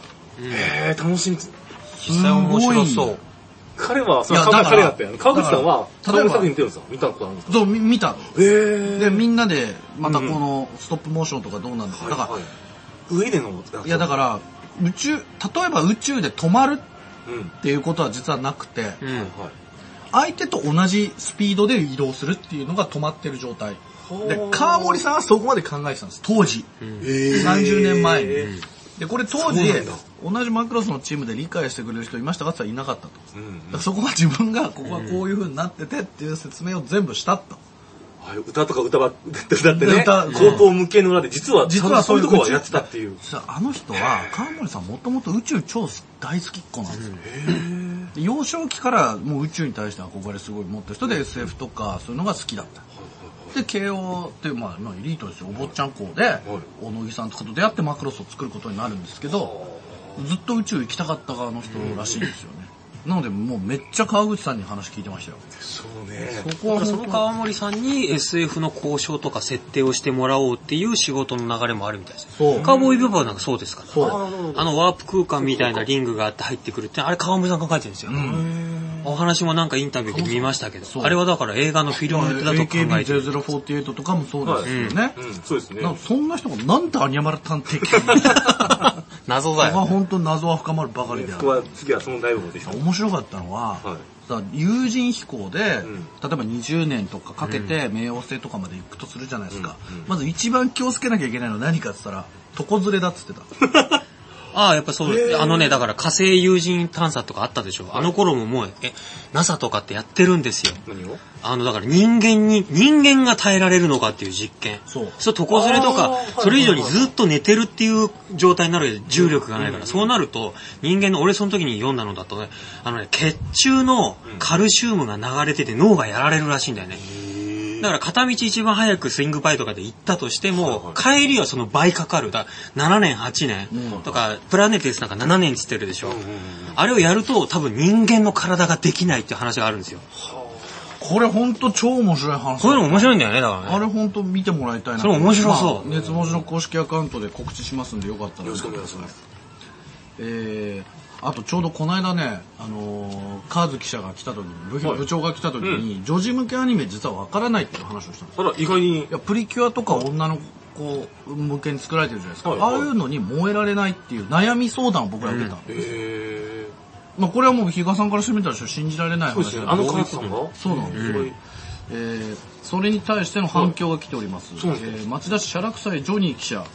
[SPEAKER 5] へー、楽しみ。
[SPEAKER 4] 実際面白そう。
[SPEAKER 5] 彼は、その彼だったよね。川口さんは、例えば作品見てるんですよ。見たことあるんですか？
[SPEAKER 3] そう、見た。
[SPEAKER 5] へ
[SPEAKER 3] で、みんなで、またこのストップモーションとかどうなんですか？だから、
[SPEAKER 5] 上での、
[SPEAKER 3] いやだから、宇宙、例えば宇宙で止まるっていうことは実はなくて、相手と同じスピードで移動するっていうのが止まってる状態。で、川森さんはそこまで考えてたんです、当時。さんじゅうねんまえに。で、これ当時、同じマクロスのチームで理解してくれる人いましたかって言ったらいなかったと。うんうん、そこは自分が、ここはこういう風になっててっていう説明を全部したと。
[SPEAKER 5] はい、歌とか歌ば、歌ってね、高校向けの裏で実は、実はそういうとこはやってたっていう。
[SPEAKER 3] あの人は、川森さんもともと宇宙超大好きっ子なんですよ。で幼少期からもう宇宙に対して憧れすごい持ってる人で エスエフ とかそういうのが好きだった。で、慶応っていう、まあ、エリートですよ。お坊ちゃん校で、大野木さんとかと出会ってマクロスを作ることになるんですけど、ずっと宇宙行きたかったがあの人らしいんですよね。 なのでもうめっちゃ川口さんに話聞いてましたよ。
[SPEAKER 5] そうね。
[SPEAKER 4] そこはその川森さんに エスエフ の交渉とか設定をしてもらおうっていう仕事の流れもあるみたいです。そう。カーボーイビバーなんかそうですから。そう。あのワープ空間みたいなリングがあって入ってくるって、あれ川森さんが書いてるんですよ。うん、お話もなんかインタビューで見ましたけど、あれはだから映画のフィルムだと考えてる。エーケービーゼロゼロフォーティーエイト とかもそうですよね。
[SPEAKER 5] うん、そうですね。
[SPEAKER 3] そんな人がなんでアニャマル探偵局
[SPEAKER 4] 謎だよ、ね。
[SPEAKER 3] そこは本当謎は深まるばかりである。
[SPEAKER 5] 僕は次はそのライブもできた。
[SPEAKER 3] 面白かったのは、はい、さ有人飛行で、うん、例えばにじゅうねんとかかけて冥王星とかまで行くとするじゃないですか。うんうん、まず一番気をつけなきゃいけないのは何かって言ったら、床ずれだっつってた。
[SPEAKER 4] ああ、やっぱそう、あのね、だから火星有人探査とかあったでしょ。あの頃ももう、え、ナサ とかってやってるんですよ。
[SPEAKER 5] 何を？
[SPEAKER 4] あの、だから人間に、人間が耐えられるのかっていう実験。そう。そう、床ずれとか、それ以上にずっと寝てるっていう状態になるけど、重力がないから、そうなると、人間の、俺その時に読んだのだとね、あのね、血中のカルシウムが流れてて脳がやられるらしいんだよね。だから片道一番早くスイングバイとかで行ったとしても、帰りはその倍かかる。だななねん、はちねんとか、プラネテスなんかななねんつってるでしょ。あれをやると多分人間の体ができないっていう話があるんですよ。
[SPEAKER 3] これほんと超面白い話。
[SPEAKER 4] こういうの面白いんだよね、だからね。
[SPEAKER 3] あれほんと見てもらいたいな。
[SPEAKER 4] それ面白そう。
[SPEAKER 3] 熱文字の公式アカウントで告知しますんでよかったら。
[SPEAKER 5] よろしくお願いします。
[SPEAKER 3] えーあとちょうどこの間ね、あのー、カーズ記者が来た時に、部、はい、部長が来た時に、うん、女児向けアニメ実はわからないっていう話をしたんです。
[SPEAKER 5] あら、意外に。
[SPEAKER 3] いや、プリキュアとか女の子向けに作られてるじゃないですか。はいはい、ああいうのに燃えられないっていう悩み相談を僕ら受けたんです。うん、へー。まあこれはもう比嘉さんからしてみたら信じられない話
[SPEAKER 5] ですね。あのカーズさんが
[SPEAKER 3] そうなんです。うん、えー、それに対しての反響が来ております。はい、えー、町田市写楽祭ジョニー記者。はい、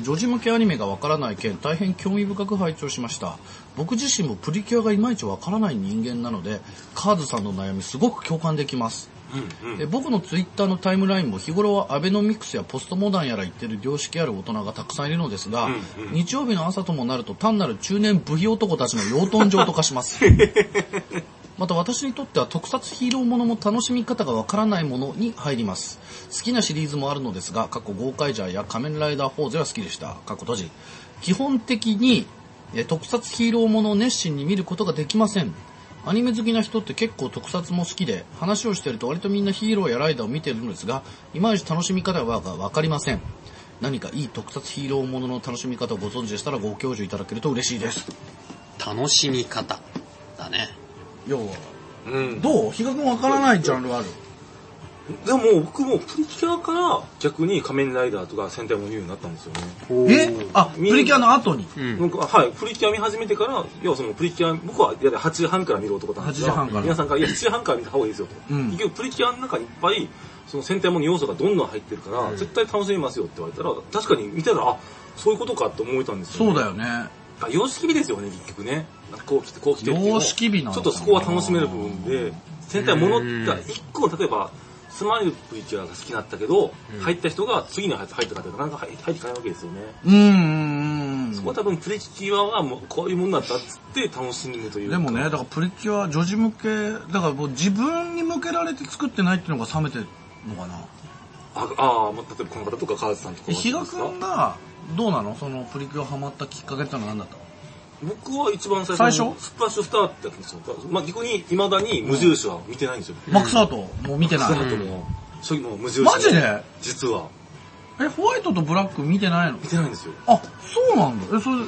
[SPEAKER 3] 女児向けアニメがわからない件、大変興味深く拝聴しました。僕自身もプリキュアがいまいちわからない人間なので、カーズさんの悩みすごく共感できます。うんうん、え僕のツイッターのタイムラインも日頃はアベノミクスやポストモダンやら言ってる良識ある大人がたくさんいるのですが、うんうん、日曜日の朝ともなると単なる中年ブヒ男たちの養豚場と化します。また私にとっては特撮ヒーローものも楽しみ方がわからないものに入ります。好きなシリーズもあるのですが、過去ゴーカイジャーや仮面ライダーフォーゼは好きでした。過去閉じ。基本的に特撮ヒーローものを熱心に見ることができません。アニメ好きな人って結構特撮も好きで、話をしてると割とみんなヒーローやライダーを見ているのですが、いまいち楽しみ方がわかりません。何かいい特撮ヒーローものの楽しみ方をご存知でしたらご教授いただけると嬉しいです。
[SPEAKER 4] 楽しみ方だね。
[SPEAKER 3] 要は、うん、どう？比嘉君わからないジャンルある？
[SPEAKER 5] でも僕もプリキュアから逆に仮面ライダーとか戦隊も見るようになったんですよね。
[SPEAKER 3] え？あ、プリキュアの後に、
[SPEAKER 5] うん、はい、プリキュア見始めてから、要はそのプリキュア、僕ははちじはんから見る男なんですが、はちじはんから皆さんからいやしちじはんから見た方がいいですよと。うん、結局プリキュアの中にいっぱいその戦隊もの要素がどんどん入ってるから、うん、絶対楽しめますよって言われたら、確かに見たら、あ、そういうことかって思えたんですよね。
[SPEAKER 3] そうだよね。
[SPEAKER 5] 様式美ですよね、結局ね。こう来てこう来てっていうの
[SPEAKER 3] 様式美なの
[SPEAKER 5] ちょっとそこは楽しめる部分で、戦隊ものが一個例えばスマイルプリキュアが好きだったけど、うん、入った人が次のやつ入ったかってなかなか入っていかないわけですよね。
[SPEAKER 3] うーん。
[SPEAKER 5] そこは多分プリキュアはもうこういうもんだったっつって楽しむというか。
[SPEAKER 3] でもね、だからプリキュア女児向け、だからもう自分に向けられて作ってないっていうのが冷めてるのかな。
[SPEAKER 5] ああ、例えばこの方とか川津さんとか。
[SPEAKER 3] 比嘉君がどうなの？そのプリキュアハマったきっかけってのは何だったの？
[SPEAKER 5] 僕は一番最初のスプラッシュスターってやつですよ。まあ、逆に未だに無印は見てないんですよ。
[SPEAKER 3] うん、マックスアートもう見てない。
[SPEAKER 5] マックスアートも、そういうの無印。
[SPEAKER 3] マジで？
[SPEAKER 5] 実は。
[SPEAKER 3] え、ホワイトとブラック見てないの？
[SPEAKER 5] 見てないんですよ。
[SPEAKER 3] あ、そうなんだ。え、それ、うん、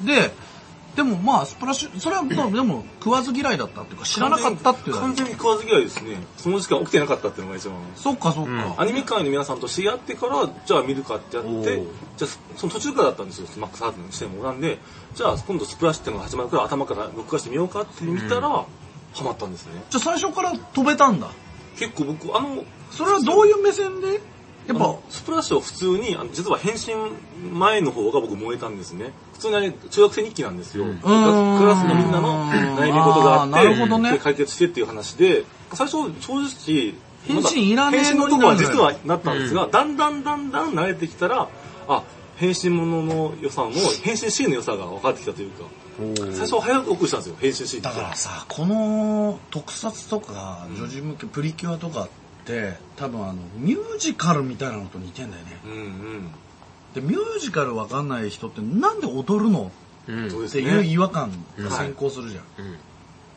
[SPEAKER 3] で、でもまあ、スプラッシュ、それはでも食わず嫌いだったっていうか、知らなかったっていう
[SPEAKER 5] 完全に食わず嫌いですね。その時間起きてなかったっていうのが一番。
[SPEAKER 3] そっかそっか、うん。
[SPEAKER 5] アニメ界の皆さんと知り合ってから、じゃあ見るかってやって、じゃあその途中からだったんですよ、マックスハートの視点も。なんで、じゃあ今度スプラッシュっていうのが始まるから頭から録画してみようかって見たら、うん、ハマったんですね。
[SPEAKER 3] じゃあ最初から飛べたんだ。
[SPEAKER 5] 結構僕、あの、
[SPEAKER 3] それはどういう目線でやっぱ
[SPEAKER 5] スプラッシュは普通に、あの実は変身前の方が僕燃えたんですね。普通に中学生日記なんですよ。うん、クラスのみんなの悩み事があって、なるほどね、解決してっていう話で、最初正直、
[SPEAKER 3] 変身いらねえ
[SPEAKER 5] 変身のとこは実はなったんですが、うん、だんだんだんだん慣れてきたら、あ、変身ものの良さも、変身シーンの良さが分かってきたというか、最初は早く送したんですよ、変身シーン
[SPEAKER 3] だからさ、この特撮とか、女児向け、プリキュアとかって、多分あの、ミュージカルみたいなのと似てんだよね。うんうん、で、ミュージカル分かんない人ってなんで踊るの、うん、っていう違和感が先行するじゃん。うんうん、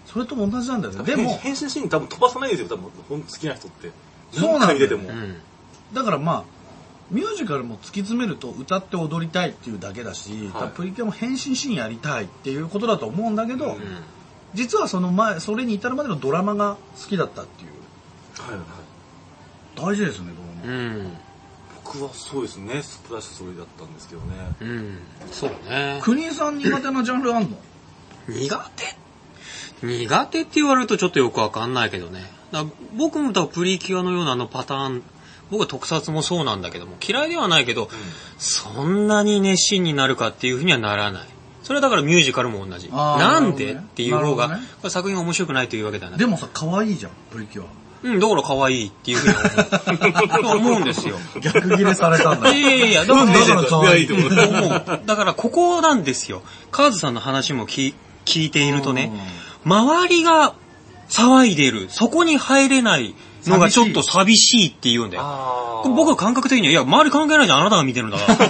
[SPEAKER 3] それと同じなんだよね。でも
[SPEAKER 5] 変身シーン多分飛ばさないですよ、多分本当好きな人って。
[SPEAKER 3] そうなんだよ。
[SPEAKER 5] 出ても、うん、
[SPEAKER 3] だからまあミュージカルも突き詰めると歌って踊りたいっていうだけだし、はい、プリキュアも変身シーンやりたいっていうことだと思うんだけど、うん、実はその前それに至るまでのドラマが好きだったっていう。はいはい。大事ですね、ドラマ。うん。
[SPEAKER 5] 僕はそうですね、スプラッシュそれだったんですけどね。
[SPEAKER 4] うん。そうね。
[SPEAKER 3] 国井さん苦手なジャンルあんの？
[SPEAKER 4] 苦手苦手って言われるとちょっとよくわかんないけどね。だ僕も多分プリキュアのようなあのパターン、僕は特撮もそうなんだけども、嫌いではないけど、うん、そんなに熱心になるかっていうふうにはならない。それはだからミュージカルも同じ。なんで、ね、っていう方が、ね、これ作品が面白くないというわけではない。
[SPEAKER 3] でもさ、可愛いじゃん、プリキュア。
[SPEAKER 4] うん、だから可愛いっていうふうに思う。思うんですよ。
[SPEAKER 3] 逆切れされたんだ。
[SPEAKER 4] いやいやいや、だから、だから可愛いと思う。だからここなんですよ。カーズさんの話も聞聞いているとね、周りが騒いでる、そこに入れないのがちょっと寂しいって言うんだよ。僕は感覚的には、いや、周り関係ないじゃん、あなたが見てるんだから。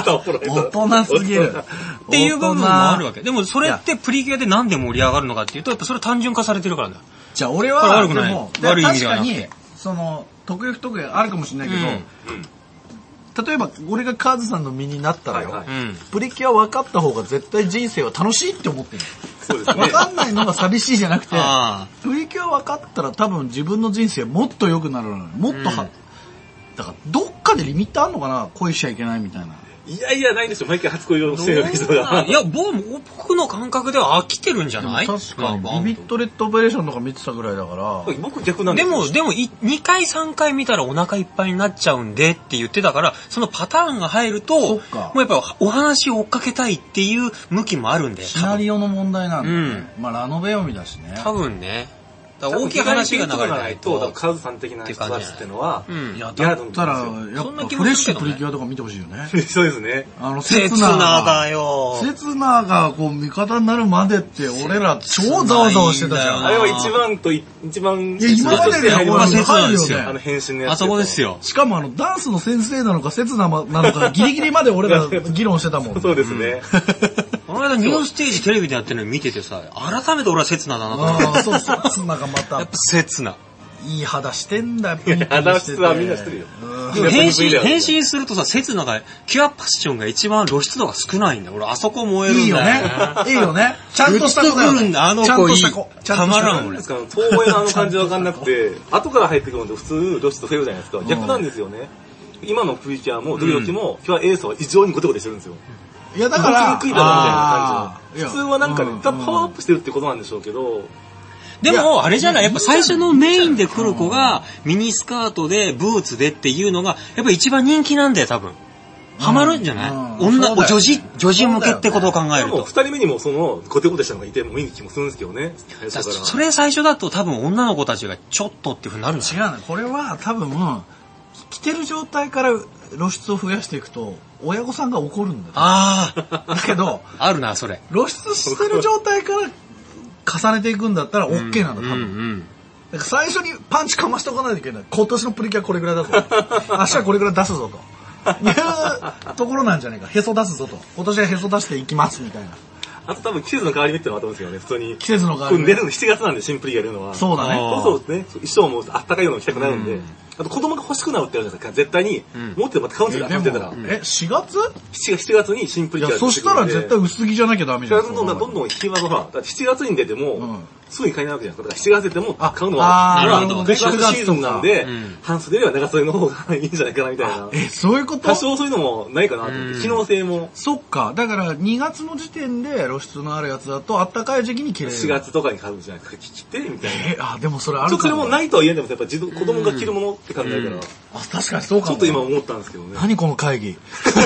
[SPEAKER 3] 大人すぎる。
[SPEAKER 4] っていう部分もあるわけ。でもそれってプリキュアでなんで盛り上がるのかっていうと、やっぱそれ単純化されてるからだよ。
[SPEAKER 3] じゃあ俺は、
[SPEAKER 4] 悪くない。悪い意味ではなくて。
[SPEAKER 3] 確かに、その、得意不得意あるかもしれないけど、うん、例えば俺がカーズさんの身になったらよ、はいはい、プリキュア分かった方が絶対人生は楽しいって思ってる。そうですね。分かんないのが寂しいじゃなくて、プリキュア分かったら多分自分の人生もっと良くなるの。もっとは、うん、だからどっかでリミッターあんのかな、恋しちゃいけないみたいな。
[SPEAKER 5] いやいや、ないんですよ。毎回初恋をしてる人が。
[SPEAKER 4] いや、僕の感覚では飽きてるんじゃない？
[SPEAKER 3] 確かに。ビビットレッドオペレーションとか見てたぐらいだから。
[SPEAKER 5] 僕逆なんです
[SPEAKER 4] よ。でも、でも、にかいさんかい見たらお腹いっぱいになっちゃうんでって言ってたから、そのパターンが入ると、もうやっぱお話を追っかけたいっていう向きもあるんで。
[SPEAKER 3] シナリオの問題なんだね。うん、まあ、ラノベ読みだしね。
[SPEAKER 4] 多分ね。大きい話が流れないと、
[SPEAKER 5] カーズさん的な人たちってのは、
[SPEAKER 3] うん、いや、だったら、やっぱフレッシュプリキュアとか見てほしいよね。
[SPEAKER 5] そうですね。
[SPEAKER 3] あの、
[SPEAKER 4] セツナだよ。
[SPEAKER 3] セツナがこう味方になるまでって俺ら超ざわざわしてたじゃん。
[SPEAKER 5] あれは一番と一番、
[SPEAKER 3] いや、今までで
[SPEAKER 4] 入るよね。
[SPEAKER 5] あの変身のやつ。
[SPEAKER 4] あそこですよ。
[SPEAKER 3] しかもあの、ダンスの先生なのかセツナなのかギリギリまで俺ら議論してたもん。
[SPEAKER 5] そうですね。
[SPEAKER 4] この間ニューステージテレビでやってるの見ててさ、改めて俺はセツナだなと思って。
[SPEAKER 3] ああ、そう、セツナがまた。
[SPEAKER 4] やっぱセツナ。
[SPEAKER 3] いい肌してんだよ。
[SPEAKER 5] 肌質はみんな知ってるよ。
[SPEAKER 4] 変身、変身するとさ、セツナが、キュアパッションが一番露出度が少ないんだよ。俺、あそこ燃えるんだよ。
[SPEAKER 3] いいよね。いいよね。ちゃんとした子だよ。
[SPEAKER 4] るんだ、あの子いい。たまらん、俺。
[SPEAKER 5] 遠吠えのあの感じわかんなくて、後から入ってくるのと普通露出度増えるじゃないですか。逆なんですよね。今のプリキュアも、ドキドキも、キュアエースは異常にゴテゴテしてるんですよ。
[SPEAKER 3] いや、だから、
[SPEAKER 5] 動きにくいだろうみたいな感じの。普通はなんかね、パワーアップしてるってことなんでしょうけど、
[SPEAKER 4] でも、あれじゃない、やっぱ最初のメインで来る子が、ミニスカートで、ブーツでっていうのが、やっぱ一番人気なんだよ、多分。ハマるんじゃない、うん、女、女児、女児向けってことを考えると。でも、
[SPEAKER 5] 二人目にもその、コテコテしたのがいてもいい気もするんですけどね。
[SPEAKER 4] それ最初だと多分女の子たちがちょっとっていう風になるんだよ。
[SPEAKER 3] 違うね。これは多分、着てる状態から露出を増やしていくと、親御さんが怒るんだよ。
[SPEAKER 4] ああ。
[SPEAKER 3] だけど、
[SPEAKER 4] あるな、それ。
[SPEAKER 3] 露出してる状態から重ねていくんだったら OK なんだ、多分。うんうん、だから最初にパンチかましておかないといけない。今年のプリキュアこれぐらいだぞ。明日はこれぐらい出すぞと。いうところなんじゃないか。へそ出すぞと。今年はへそ出していきますみたいな。
[SPEAKER 5] あと多分季節の変わり目ってのもあったんですよね、普通に。
[SPEAKER 3] 季節の変わり目。
[SPEAKER 5] 出るのしちがつなんで、新プリやるのは。
[SPEAKER 3] そうだね。
[SPEAKER 5] そうそうですね。衣装もあったかいのを着たくなるんで。うん、あと子供が欲しくなるって言うじゃないですか、絶対に。うん、持ってまた買うんですよ、買ってたら。
[SPEAKER 3] え、しがつ
[SPEAKER 5] ?しちがつに新プリキュア
[SPEAKER 3] 出てくるんで。いや、そしたら絶対薄着じゃなきゃダメじゃん。
[SPEAKER 5] どんどんどんどん引きはほら、しちがつに出ても、うん、すぐに買えないわけじゃないですか。だからしちがつ出ても買うのは、
[SPEAKER 3] あ、なるほど。
[SPEAKER 5] クリスマスシーズンなんで、うん、半袖よりは長袖の方がいいんじゃないかなみたいな。
[SPEAKER 3] え、そういうこと？
[SPEAKER 5] 多少そういうのもないかなと思って、機能性も。
[SPEAKER 3] そっか。だからにがつの時点で露出のあるやつだと、あったかい時期に着れる。
[SPEAKER 5] しがつとかに買うじゃないですか。着て、みたいな。
[SPEAKER 3] え、あ、でもそれあるかも。
[SPEAKER 5] それもないとは言えないでも、やっぱ自子供が着るものって考えたら。
[SPEAKER 3] あ、確かにそうかも。
[SPEAKER 5] ちょっと今思ったんですけどね。
[SPEAKER 3] 何この会議。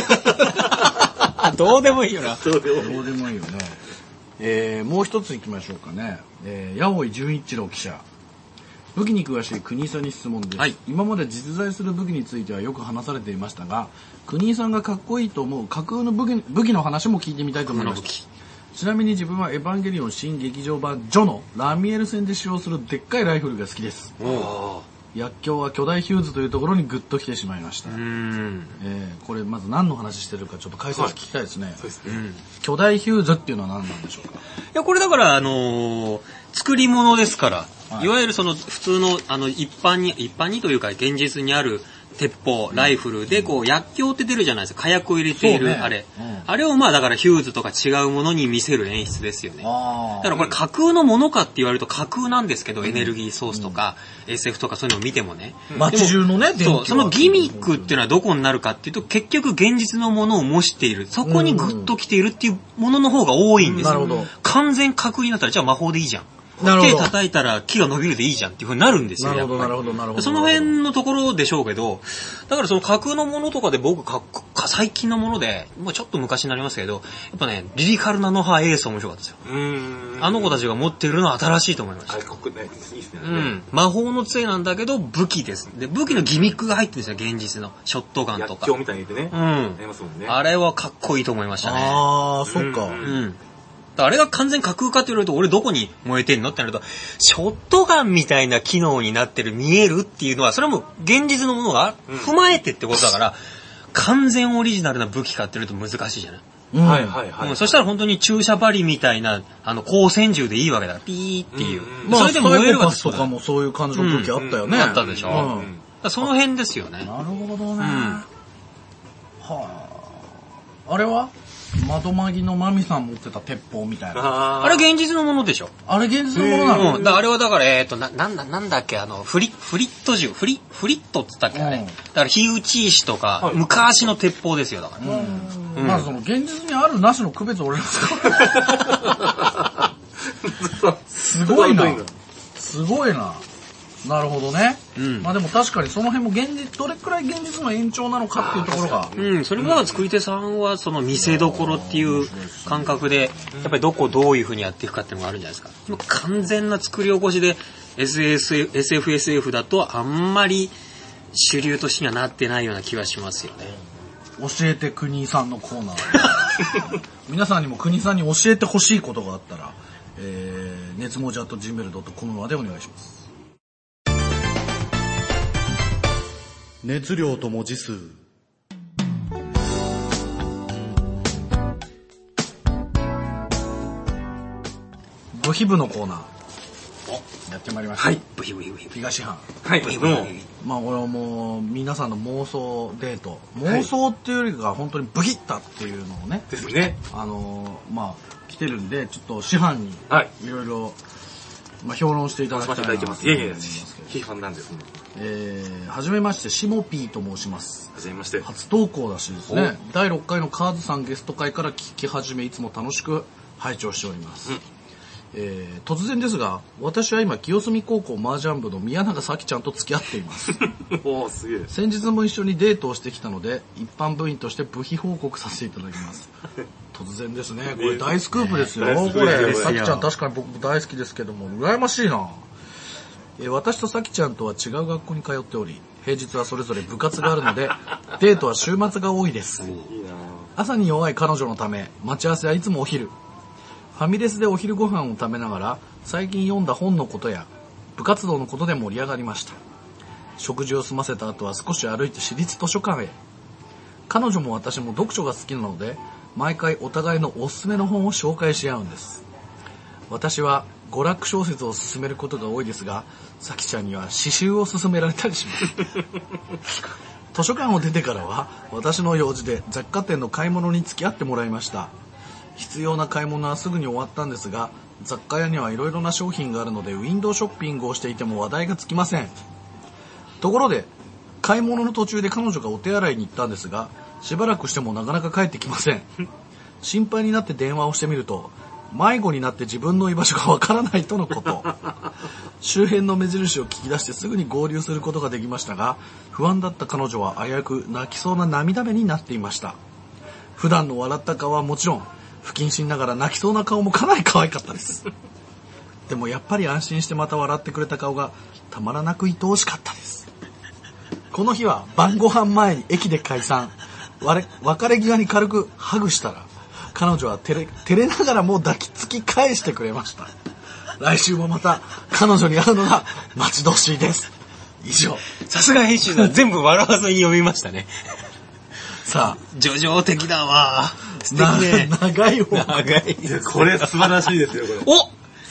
[SPEAKER 4] どうでもいいよな。
[SPEAKER 3] どうでもいいよね。えー、もう一つ行きましょうかね。えー、八尾井純一郎記者。武器に詳しい国井さんに質問です、はい。今まで実在する武器についてはよく話されていましたが、国井さんがかっこいいと思う架空の武器、武器の話も聞いてみたいと思います。ちなみに自分はエヴァンゲリオン新劇場版ジョのラミエル戦で使用するでっかいライフルが好きです。薬莢は巨大ヒューズというところにグッと来てしまいました。うーん、えー、これまず何の話してるかちょっと解説聞きたいですね。はい、そうですね、うん。巨大ヒューズっていうのは何なんでしょうか。い
[SPEAKER 4] やこれだからあのー、 作り物ですから、はい、いわゆるその普通の、あの、一般に、一般にというか現実にある鉄砲、ライフルでこう薬莢って出るじゃないですか。火薬を入れている、ね、あれ、うん。あれをまあだからヒューズとか違うものに見せる演出ですよね。だからこれ架空のものかって言われると架空なんですけど、うん、エネルギーソースとか、うん、エスエフ とかそういうのを見てもね。
[SPEAKER 3] 街中のね、
[SPEAKER 4] そう、そのギミックっていうのはどこになるかっていうと、結局現実のものを模している。そこにグッと来ているっていうものの方が多いんですよ。うん、なるほど。完全架空になったらじゃあ魔法でいいじゃん。手叩いたら木が伸びるでいいじゃんっていう風になるんですよ。
[SPEAKER 3] なるほど、なるほど、なるほど。
[SPEAKER 4] その辺のところでしょうけど、だからその架空のものとかで僕か、か最近のもので、もうちょっと昔になりますけど、やっぱね、リリカルナノハエース面白かったですよ。うーんあの子たちが持っているのは新しいと思いました。あれ、国内ですね。うん。魔法の杖なんだけど武器です。で、武器のギミックが入ってるんですよ、現実の。ショットガンとか。
[SPEAKER 5] 薬莢みたいに言ってね。うん。ありますもんね。
[SPEAKER 4] あれはかっこいいと思いましたね。
[SPEAKER 3] あー、そっか。うん。
[SPEAKER 4] うんあれが完全架空かって言われると、俺どこに燃えてんのってなると、ショットガンみたいな機能になってる、見えるっていうのは、それはもう現実のものが踏まえてってことだから、うん、完全オリジナルな武器かって言われると難しいじゃない、
[SPEAKER 5] うん、はいはいはい、
[SPEAKER 4] うん。そしたら本当に注射針みたいな、あの、光線銃でいいわけだ。ピーっていう。
[SPEAKER 3] うん、まあ、それで燃えるわけとかもそういう感じの武器あったよね。
[SPEAKER 4] うんうん、あったでしょ。うん、その辺ですよね。
[SPEAKER 3] なるほどね。うん、はあ。あれは窓マギのマミさん持ってた鉄砲みたいな。
[SPEAKER 4] あ, あれ現実のものでしょ。
[SPEAKER 3] あれ現実のものなの、
[SPEAKER 4] うん、だあれはだから、えっ、ー、と、な、なんだ、なんだっけ、あの、フリ、フリット銃、フリ、フリットって言ったっけあれ、うん。だから、火打ち石とか、はい、昔の鉄砲ですよ、だから。うん
[SPEAKER 3] うん、まあ、その、現実にあるなしの区別俺らすごいな。すごいな。なるほどね。うん、まあでも確かにその辺も現実、どれくらい現実の延長なのかっていうところが。
[SPEAKER 4] うん、それもだから作り手さんはその見せどころっていう感覚で、やっぱりどこをどういう風にやっていくかっていうのがあるんじゃないですか。もう完全な作り起こしで エスエス、エスエフエスエフ だとあんまり主流としてにはなってないような気はしますよね。
[SPEAKER 3] 教えて国さんのコーナー。皆さんにも国さんに教えてほしいことがあったら、えー、熱文字 アットジーメールドットコム までお願いします。熱量と文字数。部費部のコーナー。お、やってまいりました。
[SPEAKER 4] はい。部費部費部費。
[SPEAKER 3] 東班。
[SPEAKER 5] はい。
[SPEAKER 4] 部費部費。
[SPEAKER 3] まあ俺はもう皆さんの妄想デート。妄想っていうよりか本当にブヒッタっていうのをね。
[SPEAKER 5] ですね。
[SPEAKER 3] あのー、まあ来てるんで、ちょっと師範にいろいろ、まあ評論していただきたいなと思いますけど。いやいや、
[SPEAKER 5] 批判なんですね。
[SPEAKER 3] えー、はじめまして、シモピーと申します。
[SPEAKER 5] はじめまして。
[SPEAKER 3] 初投稿らしいですね。だいろっかいのカーズさんゲスト会から聞き始め、いつも楽しく拝聴しております。うん、えー、突然ですが、私は今、清澄高校麻雀部の宮永咲ちゃんと付き合っています。
[SPEAKER 5] おー、すげえ。
[SPEAKER 3] 先日も一緒にデートをしてきたので、一般部員として部費報告させていただきます。突然ですね。これ大スクープですよ。これ、咲ちゃん確かに僕も大好きですけども、羨ましいな。私とさきちゃんとは違う学校に通っており、平日はそれぞれ部活があるので、デートは週末が多いです。朝に弱い彼女のため、待ち合わせはいつもお昼。ファミレスでお昼ご飯を食べながら、最近読んだ本のことや、部活動のことで盛り上がりました。食事を済ませた後は少し歩いて私立図書館へ。彼女も私も読書が好きなので、毎回お互いのおすすめの本を紹介し合うんです。私は娯楽小説を勧めることが多いですが、さきちゃんには詩集を勧められたりします。図書館を出てからは、私の用事で雑貨店の買い物に付き合ってもらいました。必要な買い物はすぐに終わったんですが、雑貨屋にはいろいろな商品があるので、ウィンドウショッピングをしていても話題がつきません。ところで、買い物の途中で彼女がお手洗いに行ったんですが、しばらくしてもなかなか帰ってきません。心配になって電話をしてみると、迷子になって自分の居場所がわからないとのこと。周辺の目印を聞き出してすぐに合流することができましたが、不安だった彼女は危うく泣きそうな涙目になっていました。普段の笑った顔はもちろん、不謹慎ながら泣きそうな顔もかなり可愛かったです。でもやっぱり安心してまた笑ってくれた顔がたまらなく愛おしかったです。この日は晩ご飯前に駅で解散。別れ際に軽くハグしたら、彼女は照れ、照れながらも抱きつき返してくれました。来週もまた彼女に会うのが待ち遠しいです。以上。
[SPEAKER 4] さすが編集だ。全部笑わずに読みましたね。
[SPEAKER 3] さあ。
[SPEAKER 4] 叙情的だわ。素敵ね。
[SPEAKER 3] 長い方。
[SPEAKER 4] 長い。
[SPEAKER 5] これ素晴らしいですよ、これ。
[SPEAKER 4] お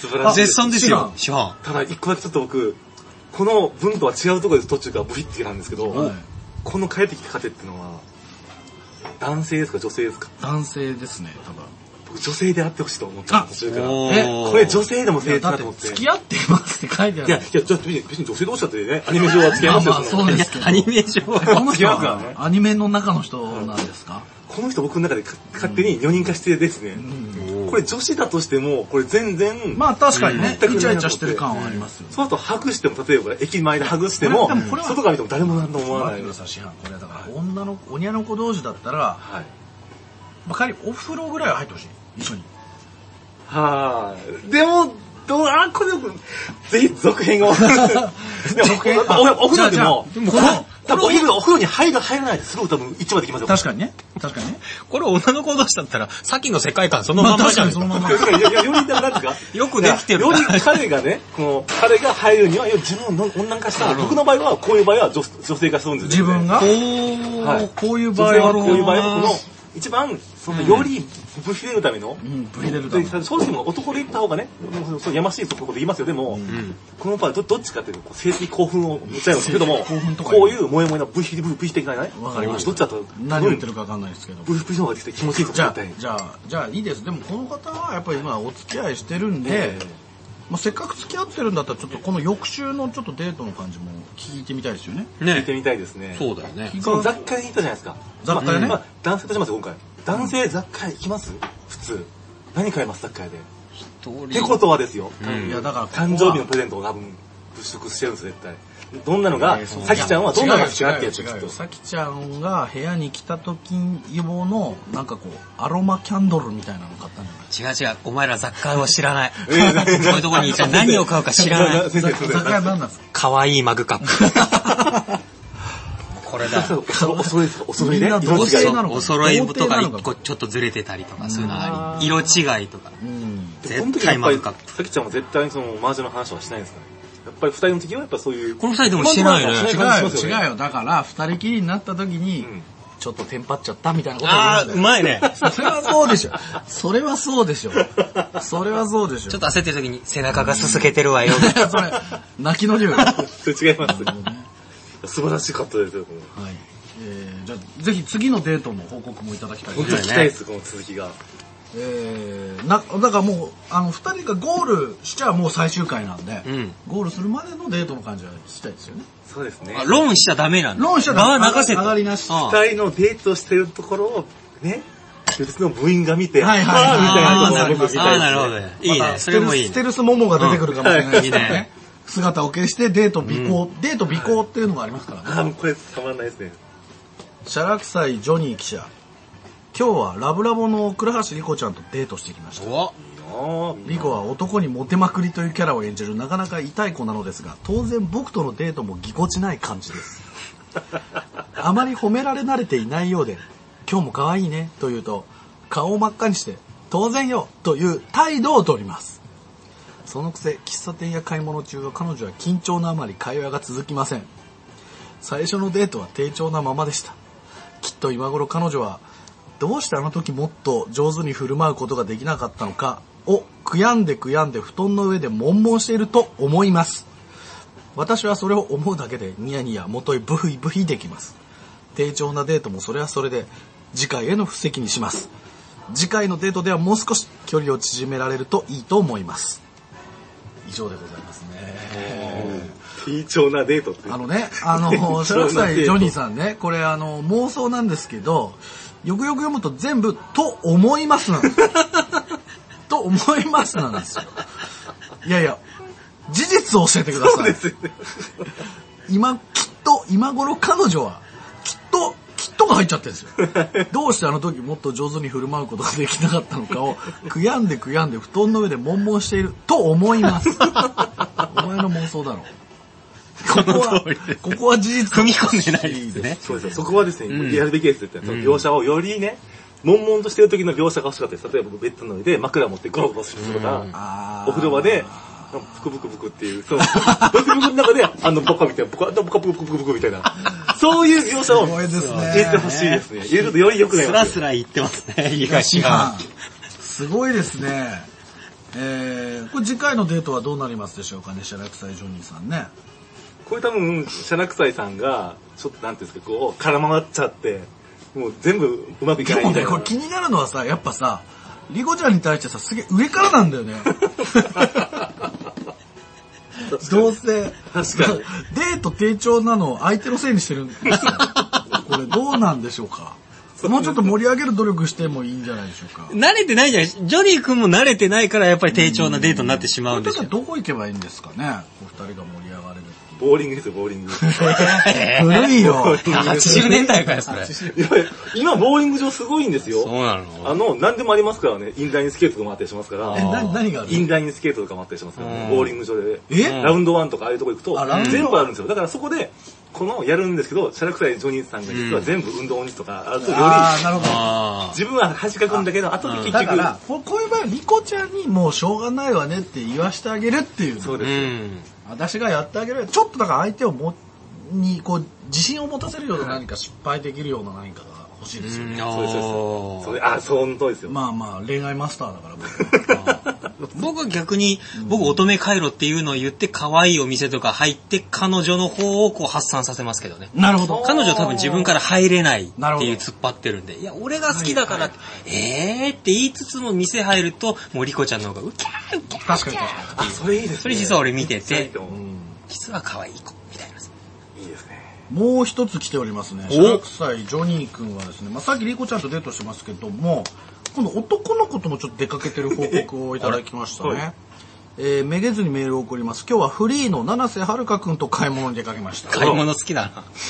[SPEAKER 5] 素晴らしい。
[SPEAKER 4] 絶賛ですよ、師範。
[SPEAKER 5] ただ一個だけちょっと僕、この文とは違うところで途中からブリッてなんですけど、はい、この帰ってきた糧っていうのは、男性ですか女性ですか？
[SPEAKER 3] 男性ですね、多分。
[SPEAKER 5] 僕女性であってほしいと思って途中から。え、これ女性でも成立だと思って。
[SPEAKER 3] 付き合ってますって書いてある。
[SPEAKER 5] いや、いや、別に女性同士だってね、アニメ上は付き合いますよ。
[SPEAKER 3] まあそうですけど。
[SPEAKER 4] アニメ上は
[SPEAKER 3] 付き合うからね。アニメの中の人なんですか？
[SPEAKER 5] この人僕の中で勝手に女人化してですね、うん、これ女子だとしても、これ全然、
[SPEAKER 3] まあ確かにね、イチャイチャしてる感はありますよね。
[SPEAKER 5] そうするとハグしても、例えば駅前でハグしても、外から見ても誰も何とも思わない。
[SPEAKER 3] これだから女の、女の子同士だったら、はい、まあ仮にお風呂ぐらいは入ってほしい。一緒に。
[SPEAKER 5] はい、でも、どう、あ、これ、ぜひ続編を。続編お風呂でも、でもこの、多分お風呂、お風呂に入る入らないですぐ多分一話できますよ。
[SPEAKER 3] 確かにね。確かにね。
[SPEAKER 4] これ女の子同士だったら、さっきの世界観そのまんまじゃん。
[SPEAKER 3] そのまま。
[SPEAKER 5] いやいや、よりなんか、
[SPEAKER 4] よくできてる。
[SPEAKER 5] より彼がね、この、彼が入るには、自分の女化したら、僕の場合は、こういう場合は女性化するんですよ。
[SPEAKER 3] 自分が
[SPEAKER 5] はい。
[SPEAKER 3] こういう場合は、
[SPEAKER 5] こういう場合は、この、一番、そのよりぶひれるための、
[SPEAKER 3] うん、ぶひれるための。
[SPEAKER 5] 正直も男で言った方がね、そうやましいこと言いますよ。でも、うん、この場合どどっちかっていうと、性的興奮を持ち合うんですけども、こういう萌え萌えなぶひぶひ的なね、
[SPEAKER 3] わかりました。
[SPEAKER 5] どっちだと
[SPEAKER 3] 何言ってるかわかんないですけど。
[SPEAKER 5] ぶひぶひの方が気持ちいいと
[SPEAKER 3] じゃあ、じゃあ、じゃあいいです。でもこの方はやっぱり今お付き合いしてるんで、まあ、せっかく付き合ってるんだったらちょっとこの翌週のちょっとデートの感じも聞いてみたいですよね。
[SPEAKER 5] ね聞いてみたいですね。
[SPEAKER 4] そうだよね。
[SPEAKER 5] その雑貨で言ったじゃないですか。
[SPEAKER 3] 雑貨でね。
[SPEAKER 5] まあ、男性としますよ、今回。男性雑貨屋行きます普通。何買います雑貨屋で。ってことはですよ。
[SPEAKER 3] いやだから
[SPEAKER 5] 誕生日のプレゼントを多分物色してるんです、絶対。どんなのが、さきちゃんはどんなのが好きなってやつ
[SPEAKER 3] 聞くと。さきちゃんが部屋に来た時用の、なんかこう、アロマキャンドルみたいなの買ったんじゃない？
[SPEAKER 4] 違う違う、お前ら雑貨を知らない。そういうとこにいたら何を買うか知らない。
[SPEAKER 3] 雑貨は何なんですか？
[SPEAKER 4] かわいいマグカップ。これだ。
[SPEAKER 5] お揃いですか？お揃いね。
[SPEAKER 4] お揃いとか一個ちょっとずれてたりとか、そういうのあり。色違いとか。絶対マグカップ。
[SPEAKER 5] さきちゃんは絶対にそのマージャンの話はしないんですかね？やっぱり二人の時はやっぱそういう。
[SPEAKER 4] この二人でもしてないね。
[SPEAKER 3] 違うよ、違うよ。だから二人きりになった時に、ちょっとテンパっちゃったみたいなこと
[SPEAKER 4] ああ、うまいね。
[SPEAKER 3] それはそうでしょ。それはそうでしょ。それはそうでしょ。
[SPEAKER 4] ちょっと焦ってる時に背中がすすけてるわよ。
[SPEAKER 3] それ、泣きの理由。
[SPEAKER 5] それ違います。素晴らしかったですよ。
[SPEAKER 3] はい。えー、じゃあぜひ次のデートの報告もいただきたいですね。
[SPEAKER 5] 本当に聞きたいです、この続きが。
[SPEAKER 3] えー、な、だからもう、あの、二人がゴールしちゃもう最終回なんで、うん、ゴールするまでのデートの感じはしたいですよね。
[SPEAKER 5] そうですね。
[SPEAKER 4] ローンしちゃダメなんだ。
[SPEAKER 3] ローンしちゃダメ。
[SPEAKER 4] 場は流せと。
[SPEAKER 3] 上がりなし。
[SPEAKER 5] 二人のデートしてるところを、ね、別の部員が見て、
[SPEAKER 3] はいはいはい。
[SPEAKER 5] みたいな
[SPEAKER 4] ところを僕見たいですね。ああ、なるほど。いいね。それもいいね。
[SPEAKER 3] ステルスモモが出てくるかもしれないですね。姿を消してデート尾行、デート尾行っていうのがありますから
[SPEAKER 5] ね。あ、これたまんないですね。
[SPEAKER 3] シャラクサイジョニー記者。今日はラブラボの倉橋莉子ちゃんとデートしてきました。莉子は男にモテまくりというキャラを演じるなかなか痛い子なのですが、当然僕とのデートもぎこちない感じです。あまり褒められ慣れていないようで、今日も可愛いねと言うと、顔を真っ赤にして、当然よという態度をとります。そのくせ、喫茶店や買い物中は彼女は緊張のあまり会話が続きません。最初のデートは低調なままでした。きっと今頃彼女は、どうしてあの時もっと上手に振る舞うことができなかったのかを悔やんで悔やんで布団の上で悶々していると思います。私はそれを思うだけでニヤニヤ元へブヒブヒできます。低調なデートもそれはそれで次回への布石にします。次回のデートではもう少し距離を縮められるといいと思います。以上でございますね。
[SPEAKER 5] 低調なデートって
[SPEAKER 3] あのね、あの、シャラクサイジョニーさんね、これあの妄想なんですけど、よくよく読むと全部、と思いますなんです。と思いますなんですよ。いやいや、事実を教えてください。そうですね。今、きっと、今頃彼女は、きっと、きっとが入っちゃってるんですよ。どうしてあの時もっと上手に振る舞うことができなかったのかを、悔やんで悔やんで布団の上で悶々していると思います。お前の妄想だろう。ここは、ここは事実
[SPEAKER 4] 踏み込んでないですね。
[SPEAKER 5] そうですね。そこはですね、うん、やるべきですって、その描写をよりね、悶々としてる時の描写が欲しかったです。例えばベッドの上で枕持ってゴロゴロするとか、お風呂場で、ブクブクブクっていう、その、ブクブクの中で、あの、ボカみたいな、ボカ、ボカブクブクブクみたいな、そういう描写を入れてほしいですね。入れるとより良くなります。
[SPEAKER 4] スラスラ言ってますね、東が。
[SPEAKER 3] すごいですね。 えー、これ次回のデートはどうなりますでしょうかね、シャラクサイジョニーさんね。
[SPEAKER 5] これ多分、シャラクサイさんが、ちょっとなんていうんですか、こう、絡まっちゃって、もう全部うまくいかないみたいな。
[SPEAKER 3] でもね、これ気になるのはさ、やっぱさ、リコちゃんに対してさ、すげえ上からなんだよね。どうせ、
[SPEAKER 5] 確かに。
[SPEAKER 3] デート低調なのを相手のせいにしてるんですよ。これどうなんでしょうか。もうちょっと盛り上げる努力してもいいんじゃないでしょうか。
[SPEAKER 4] 慣れてないじゃない。ジョニー君も慣れてないからやっぱり低調なデートになってしまうんですよ。
[SPEAKER 3] どこ行けばいいんですかね、お二人が盛り上がれる。
[SPEAKER 5] ボーリングですよ、ボーリング。
[SPEAKER 3] 古いよ。
[SPEAKER 4] はちじゅうねんだいかよ、それ。
[SPEAKER 5] いや今、ボーリング場すごいんですよ。
[SPEAKER 4] そうなの？
[SPEAKER 5] あの、何でもありますからね。インラインスケートとかもあったりしますから。
[SPEAKER 3] え、何、何があるの？
[SPEAKER 5] インラインスケートとかもあったりしますからね。ボーリング場で。
[SPEAKER 3] え
[SPEAKER 5] ラウンドワンとかああいうとこ行くと、全部あるんですよ。だからそこで、このやるんですけど、シャラクサイジョニーさんが実は全部運動音痴とかあるとより、
[SPEAKER 3] あー、なるほど。
[SPEAKER 5] 自分は恥かくんだけど、後で結局。
[SPEAKER 3] だから、こういう場合はリコちゃんにもうしょうがないわねって言わしてあげるっていう。
[SPEAKER 5] そうですよ。
[SPEAKER 3] 私がやってあげる。ちょっとだから相手をも、に、こう、自信を持たせるような何か失敗できるような何かが欲しいですよね。
[SPEAKER 5] そうですよ。それ、あ、その通りですよ。
[SPEAKER 3] まあまあ、恋愛マスターだから僕。
[SPEAKER 4] 僕は逆に、僕乙女回路っていうのを言って可愛いお店とか入って彼女の方をこう発散させますけどね。
[SPEAKER 3] なるほど。
[SPEAKER 4] 彼女多分自分から入れないっていう突っ張ってるんで、いや、俺が好きだからって、えーって言いつつも店入ると、もうリコちゃんの方がウキャーウキャー。
[SPEAKER 3] 確かに確かに。
[SPEAKER 5] あ、それいいですね。
[SPEAKER 4] それ実は俺見てて、
[SPEAKER 5] うん、
[SPEAKER 4] 実は可愛い子みたいな。
[SPEAKER 5] いいですね。
[SPEAKER 3] もう一つ来ておりますね。シャラクサイジョニー君はですね、まあ、さっきリコちゃんとデートしてますけども、今度男の子ともちょっと出かけてる報告をいただきましたね。はい、えー、めげずにメールを送ります。今日はフリーの七瀬はるか君と買い物に出かけました。
[SPEAKER 4] 買い物好きだ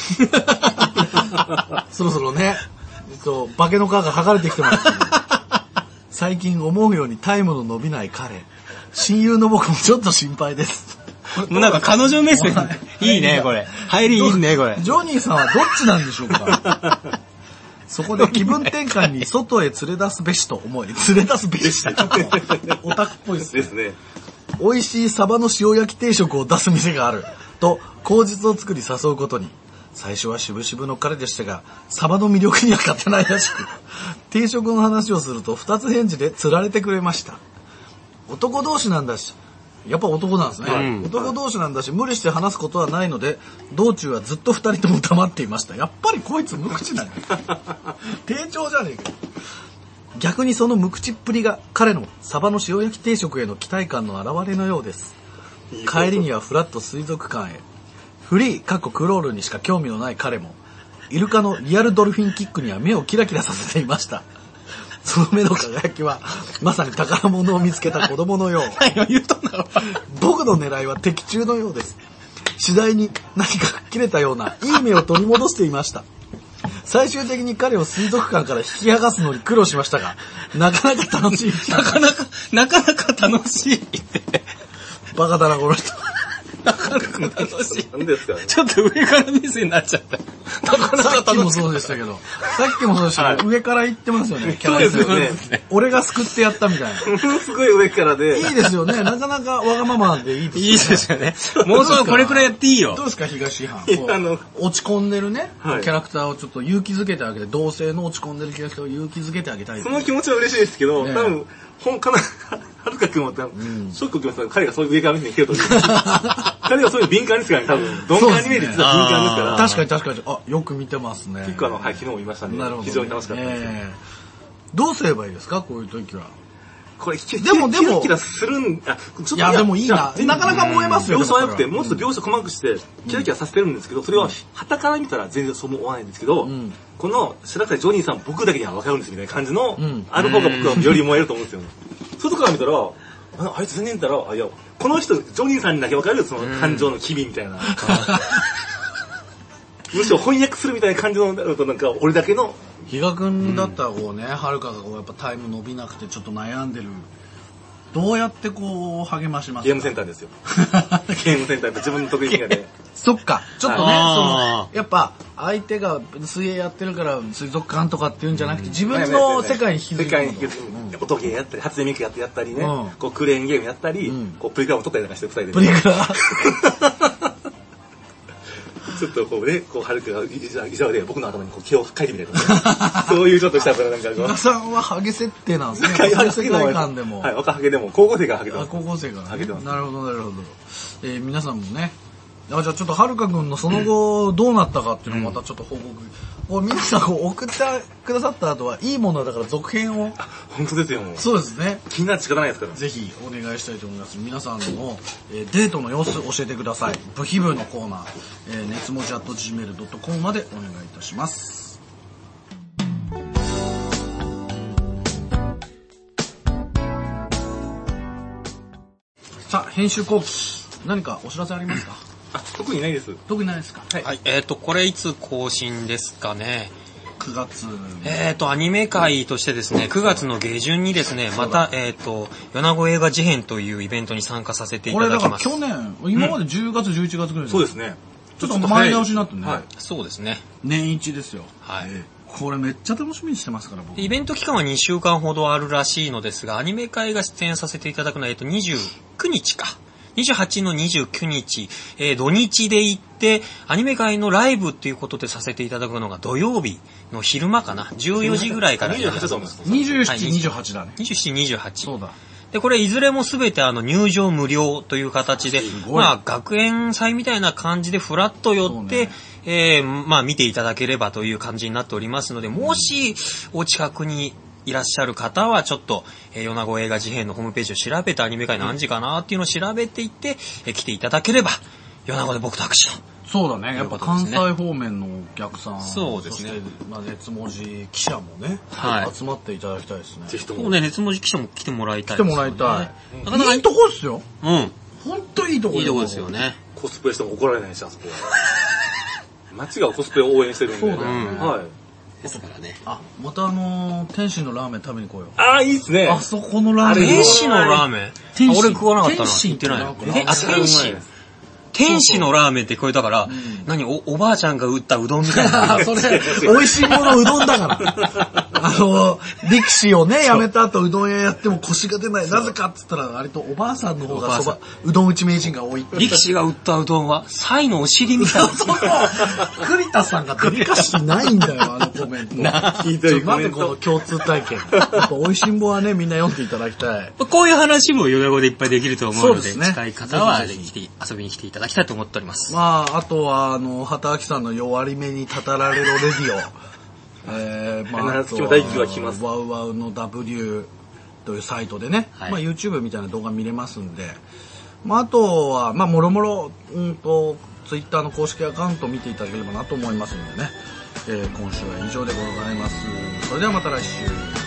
[SPEAKER 3] な。そろそろね、えっと、化けの皮が剥がれてきてます、ね。最近思うようにタイムの伸びない彼。親友の僕もちょっと心配です。
[SPEAKER 4] もうなんか彼女目線。いいね、これ。入りいいね、これ。
[SPEAKER 3] ジョニーさんはどっちなんでしょうか。そこで気分転換に外へ連れ出すべしと思い、連れ出すべしちょっとオタクっぽいですね。
[SPEAKER 5] ですね。
[SPEAKER 3] 美味しいサバの塩焼き定食を出す店があると口実を作り誘うことに。最初は渋々の彼でしたが、サバの魅力には勝てないらしく、定食の話をすると二つ返事で釣られてくれました。男同士なんだし、やっぱ男なんですね、うん、男同士なんだし無理して話すことはないので道中はずっと二人とも黙っていました。やっぱりこいつ無口なんだ。低調じゃねえか。逆にその無口っぷりが彼のサバの塩焼き定食への期待感の表れのようです。帰りにはフラッと水族館へ。フリー過去クロールにしか興味のない彼もイルカのリアルドルフィンキックには目をキラキラさせていました。その目の輝きはまさに宝物を見つけた子供のよう。僕の狙いは的中のようです。次第に何か吹っ切れたようないい目を取り戻していました。最終的に彼を水族館から引き剥がすのに苦労しましたが、なかなか楽しい。
[SPEAKER 4] なかなか、なかなか楽しいって。
[SPEAKER 3] バカだな、この人。
[SPEAKER 4] なかなか楽しい。
[SPEAKER 5] 何ですかね。
[SPEAKER 4] ちょっと上から目線になっちゃった。なかなか
[SPEAKER 3] さっきもそうでしたけど、さっきもそうでしたけど、上から言ってますよね、キャラ
[SPEAKER 5] ですよね。
[SPEAKER 3] 俺が救ってやったみたいな。
[SPEAKER 5] すごい上からで。
[SPEAKER 3] いいですよね、なかなかわがままでいいですよね。
[SPEAKER 4] いいですよね。もうそろこれくらいやっていいよ。
[SPEAKER 3] どうですか、東藩。
[SPEAKER 5] あの
[SPEAKER 3] 落ち込んでるね、
[SPEAKER 5] はい、
[SPEAKER 3] キャラクターをちょっと勇気づけてあげて、同性の落ち込んでるキャラクターを勇気づけてあげたい。
[SPEAKER 5] その気持ちは嬉しいですけど、ね、多分、本かな、はるか君も多分、ショック受けますから、彼がそういう上から目線に来てると思う。彼はそういう敏感ですからね、多分。鈍感に見えて実は敏感ですから。
[SPEAKER 3] 確かに確かに。あ、よく見てますね。
[SPEAKER 5] 結構あの、はい、昨日も言いましたね。なるほど、ね。非常に楽しかったです、ね。
[SPEAKER 3] どうすればいいですか、こういう時は。
[SPEAKER 5] これ、でもでも、キラキラするん、あ、
[SPEAKER 3] ちょっといや、でもいいな。なかなか燃えますよ。
[SPEAKER 5] 描写は良くて、もうちょっと描写細かくして、キラキラさせてるんですけど、それは、旗から見たら全然そう思わないんですけど、うん、この、白くさいジョニーさん、僕だけには分かるんですみたいな感じの、うん、ある方が僕はより燃えると思うんですよね。そういうとこから見たら、あ, あいつ全然言ったら、あ、いや、この人、ジョニーさんにだけ分かるその感情の機微みたいな。むしろ翻訳するみたいな感じの、なんか、俺だけの。
[SPEAKER 3] 比嘉くんだったらこうね、はるかがこうやっぱタイム伸びなくてちょっと悩んでる。どうやってこう励ましますか？
[SPEAKER 5] ゲームセンターですよ。ゲームセンターって自分の得意分野で。
[SPEAKER 3] そっか。ちょっとね、その、やっぱ相手が水泳やってるから水族館とかっていうんじゃなくて、自分の世界に引きずる。
[SPEAKER 5] 世界に引きずる。音ゲーやったり、初音ミクやったりね、うん、こうクレーンゲームやったり、うん、こうプリクラを撮ったりとかして二人で。
[SPEAKER 3] プリクラ
[SPEAKER 5] ちょっとこうね、こう、はるかが伊沢で僕の頭にこう毛を描いてみたいとか、そういうちょっとしたからなんかこう。
[SPEAKER 3] 皆さんはハゲ設定なんですね。ハゲ世界観でも。
[SPEAKER 5] はい、若ハゲでも、高校生からハゲてます。
[SPEAKER 3] 高校生から、
[SPEAKER 5] ハゲてます。
[SPEAKER 3] なるほど、なるほど。えー、皆さんもね、あ、じゃあちょっとはるかくんのその後どうなったかっていうのをまたちょっと報告。こう皆さんこう送ってくださった後はいいものだから続編を。
[SPEAKER 5] 本当ですよ、もう。
[SPEAKER 3] そうですね。
[SPEAKER 5] 気になって仕方ないですから。
[SPEAKER 3] ぜひお願いしたいと思います。皆さんの、えー、デートの様子教えてください。部費部のコーナー、えー、熱文字 アットジーメールドットコム までお願いいたします。さあ、編集後期。何かお知らせありますか？
[SPEAKER 5] あ、特にないです。
[SPEAKER 3] 特にないですか？
[SPEAKER 4] はい。はい、えっ、ー、と、これいつ更新ですかね。
[SPEAKER 3] くがつ。
[SPEAKER 4] えっ、ー、と、アニメ界としてですね、くがつの下旬にですね、また、えっ、ー、と、米子映画事変というイベントに参加させていただきます。
[SPEAKER 3] これだから去年、今までじゅうがつ、じゅういちがつぐらい、
[SPEAKER 5] そうですね。
[SPEAKER 3] ちょっと前倒しになってね。はい。
[SPEAKER 4] そうですね。
[SPEAKER 3] 年一ですよ。
[SPEAKER 4] はい。えー
[SPEAKER 3] これめっちゃ楽しみにしてますから、僕。
[SPEAKER 4] イベント期間はにしゅうかんほどあるらしいのですが、アニメ界が出演させていただくのは、えっと、にじゅうくにちか。にじゅうはちのにじゅうくにち、えー、土日で行って、アニメ界のライブっていうことでさせていただくのが土曜日の昼間かな。じゅうよじぐらいから。
[SPEAKER 5] にじゅうはちだと思います。
[SPEAKER 3] にじゅうなな、にじゅうはちだね。
[SPEAKER 4] にじゅうなな、にじゅうはち。
[SPEAKER 3] そうだ。
[SPEAKER 4] で、これいずれもすべてあの入場無料という形で、まあ学園祭みたいな感じでフラッと寄って、ねえー、まあ見ていただければという感じになっておりますので、もしお近くにいらっしゃる方はちょっと、えー、米子映画事変のホームページを調べてアニメ界何時かなっていうのを調べていって、えー、来ていただければ、米子で僕と握手と。
[SPEAKER 3] そうだね。やっぱ関西方面のお客さん、
[SPEAKER 4] そうですね。
[SPEAKER 3] そして、まあ、熱文字記者もね、はい、集まっていただきたいですね。
[SPEAKER 4] ぜひとも。そうね、熱文字記者も来てもらいたい
[SPEAKER 3] です、ね。来てもらいたい。なかなかいいとこですよ。
[SPEAKER 4] うん。
[SPEAKER 3] ほんといいとこ
[SPEAKER 4] いいとこですよね。
[SPEAKER 5] コスプレしても怒られないし、あそこは。街がコスプレを応援してるんで。
[SPEAKER 3] そうだよね。うん、
[SPEAKER 5] はい。
[SPEAKER 4] ですからね。
[SPEAKER 3] あ、またあのー、天使のラーメン食べに来ようよ。
[SPEAKER 5] ああ、いいっすね。
[SPEAKER 3] あそこのラーメン。
[SPEAKER 4] 天使のラーメン
[SPEAKER 3] 天使。
[SPEAKER 4] 俺食わなかったな。
[SPEAKER 3] 天使
[SPEAKER 4] 行ってないの。え、あ、天使天使のラーメンって聞こえたから、うん、何お、おばあちゃんが打ったうどんみたいな。
[SPEAKER 3] それ、美味しいものうどんだから。あの、力士をね、やめた後うどん屋やっても腰が出ない。なぜかって言ったら、割とおばあさんの方がそば、うどん打ち名人が多い。
[SPEAKER 4] 力士が打ったうどんは、サイのお尻みたいな。
[SPEAKER 3] そうそう。栗田さんがデリカシーないんだよ、あのコメント。
[SPEAKER 5] な、ひどいコメント。
[SPEAKER 3] なぜこの共通体験。やっぱ美味しんぼはね、みんな読んでいただきたい。
[SPEAKER 4] こういう話も米子でいっぱいできると思うので、でね、近い方はぜひ来て遊びに来ていただきたいと思っております。
[SPEAKER 3] まあ、あとは、あの、畑明さんの弱り目にたたられるレディオ。えー、まあ、あとは、ワウワウの ダブリュー というサイトでね、はい、まあ YouTube みたいな動画見れますんで、まあ、あとは、まあ、もろもろ、うんと、Twitter の公式アカウントを見ていただければなと思いますのでね、えー、今週は以上でございます。それではまた来週。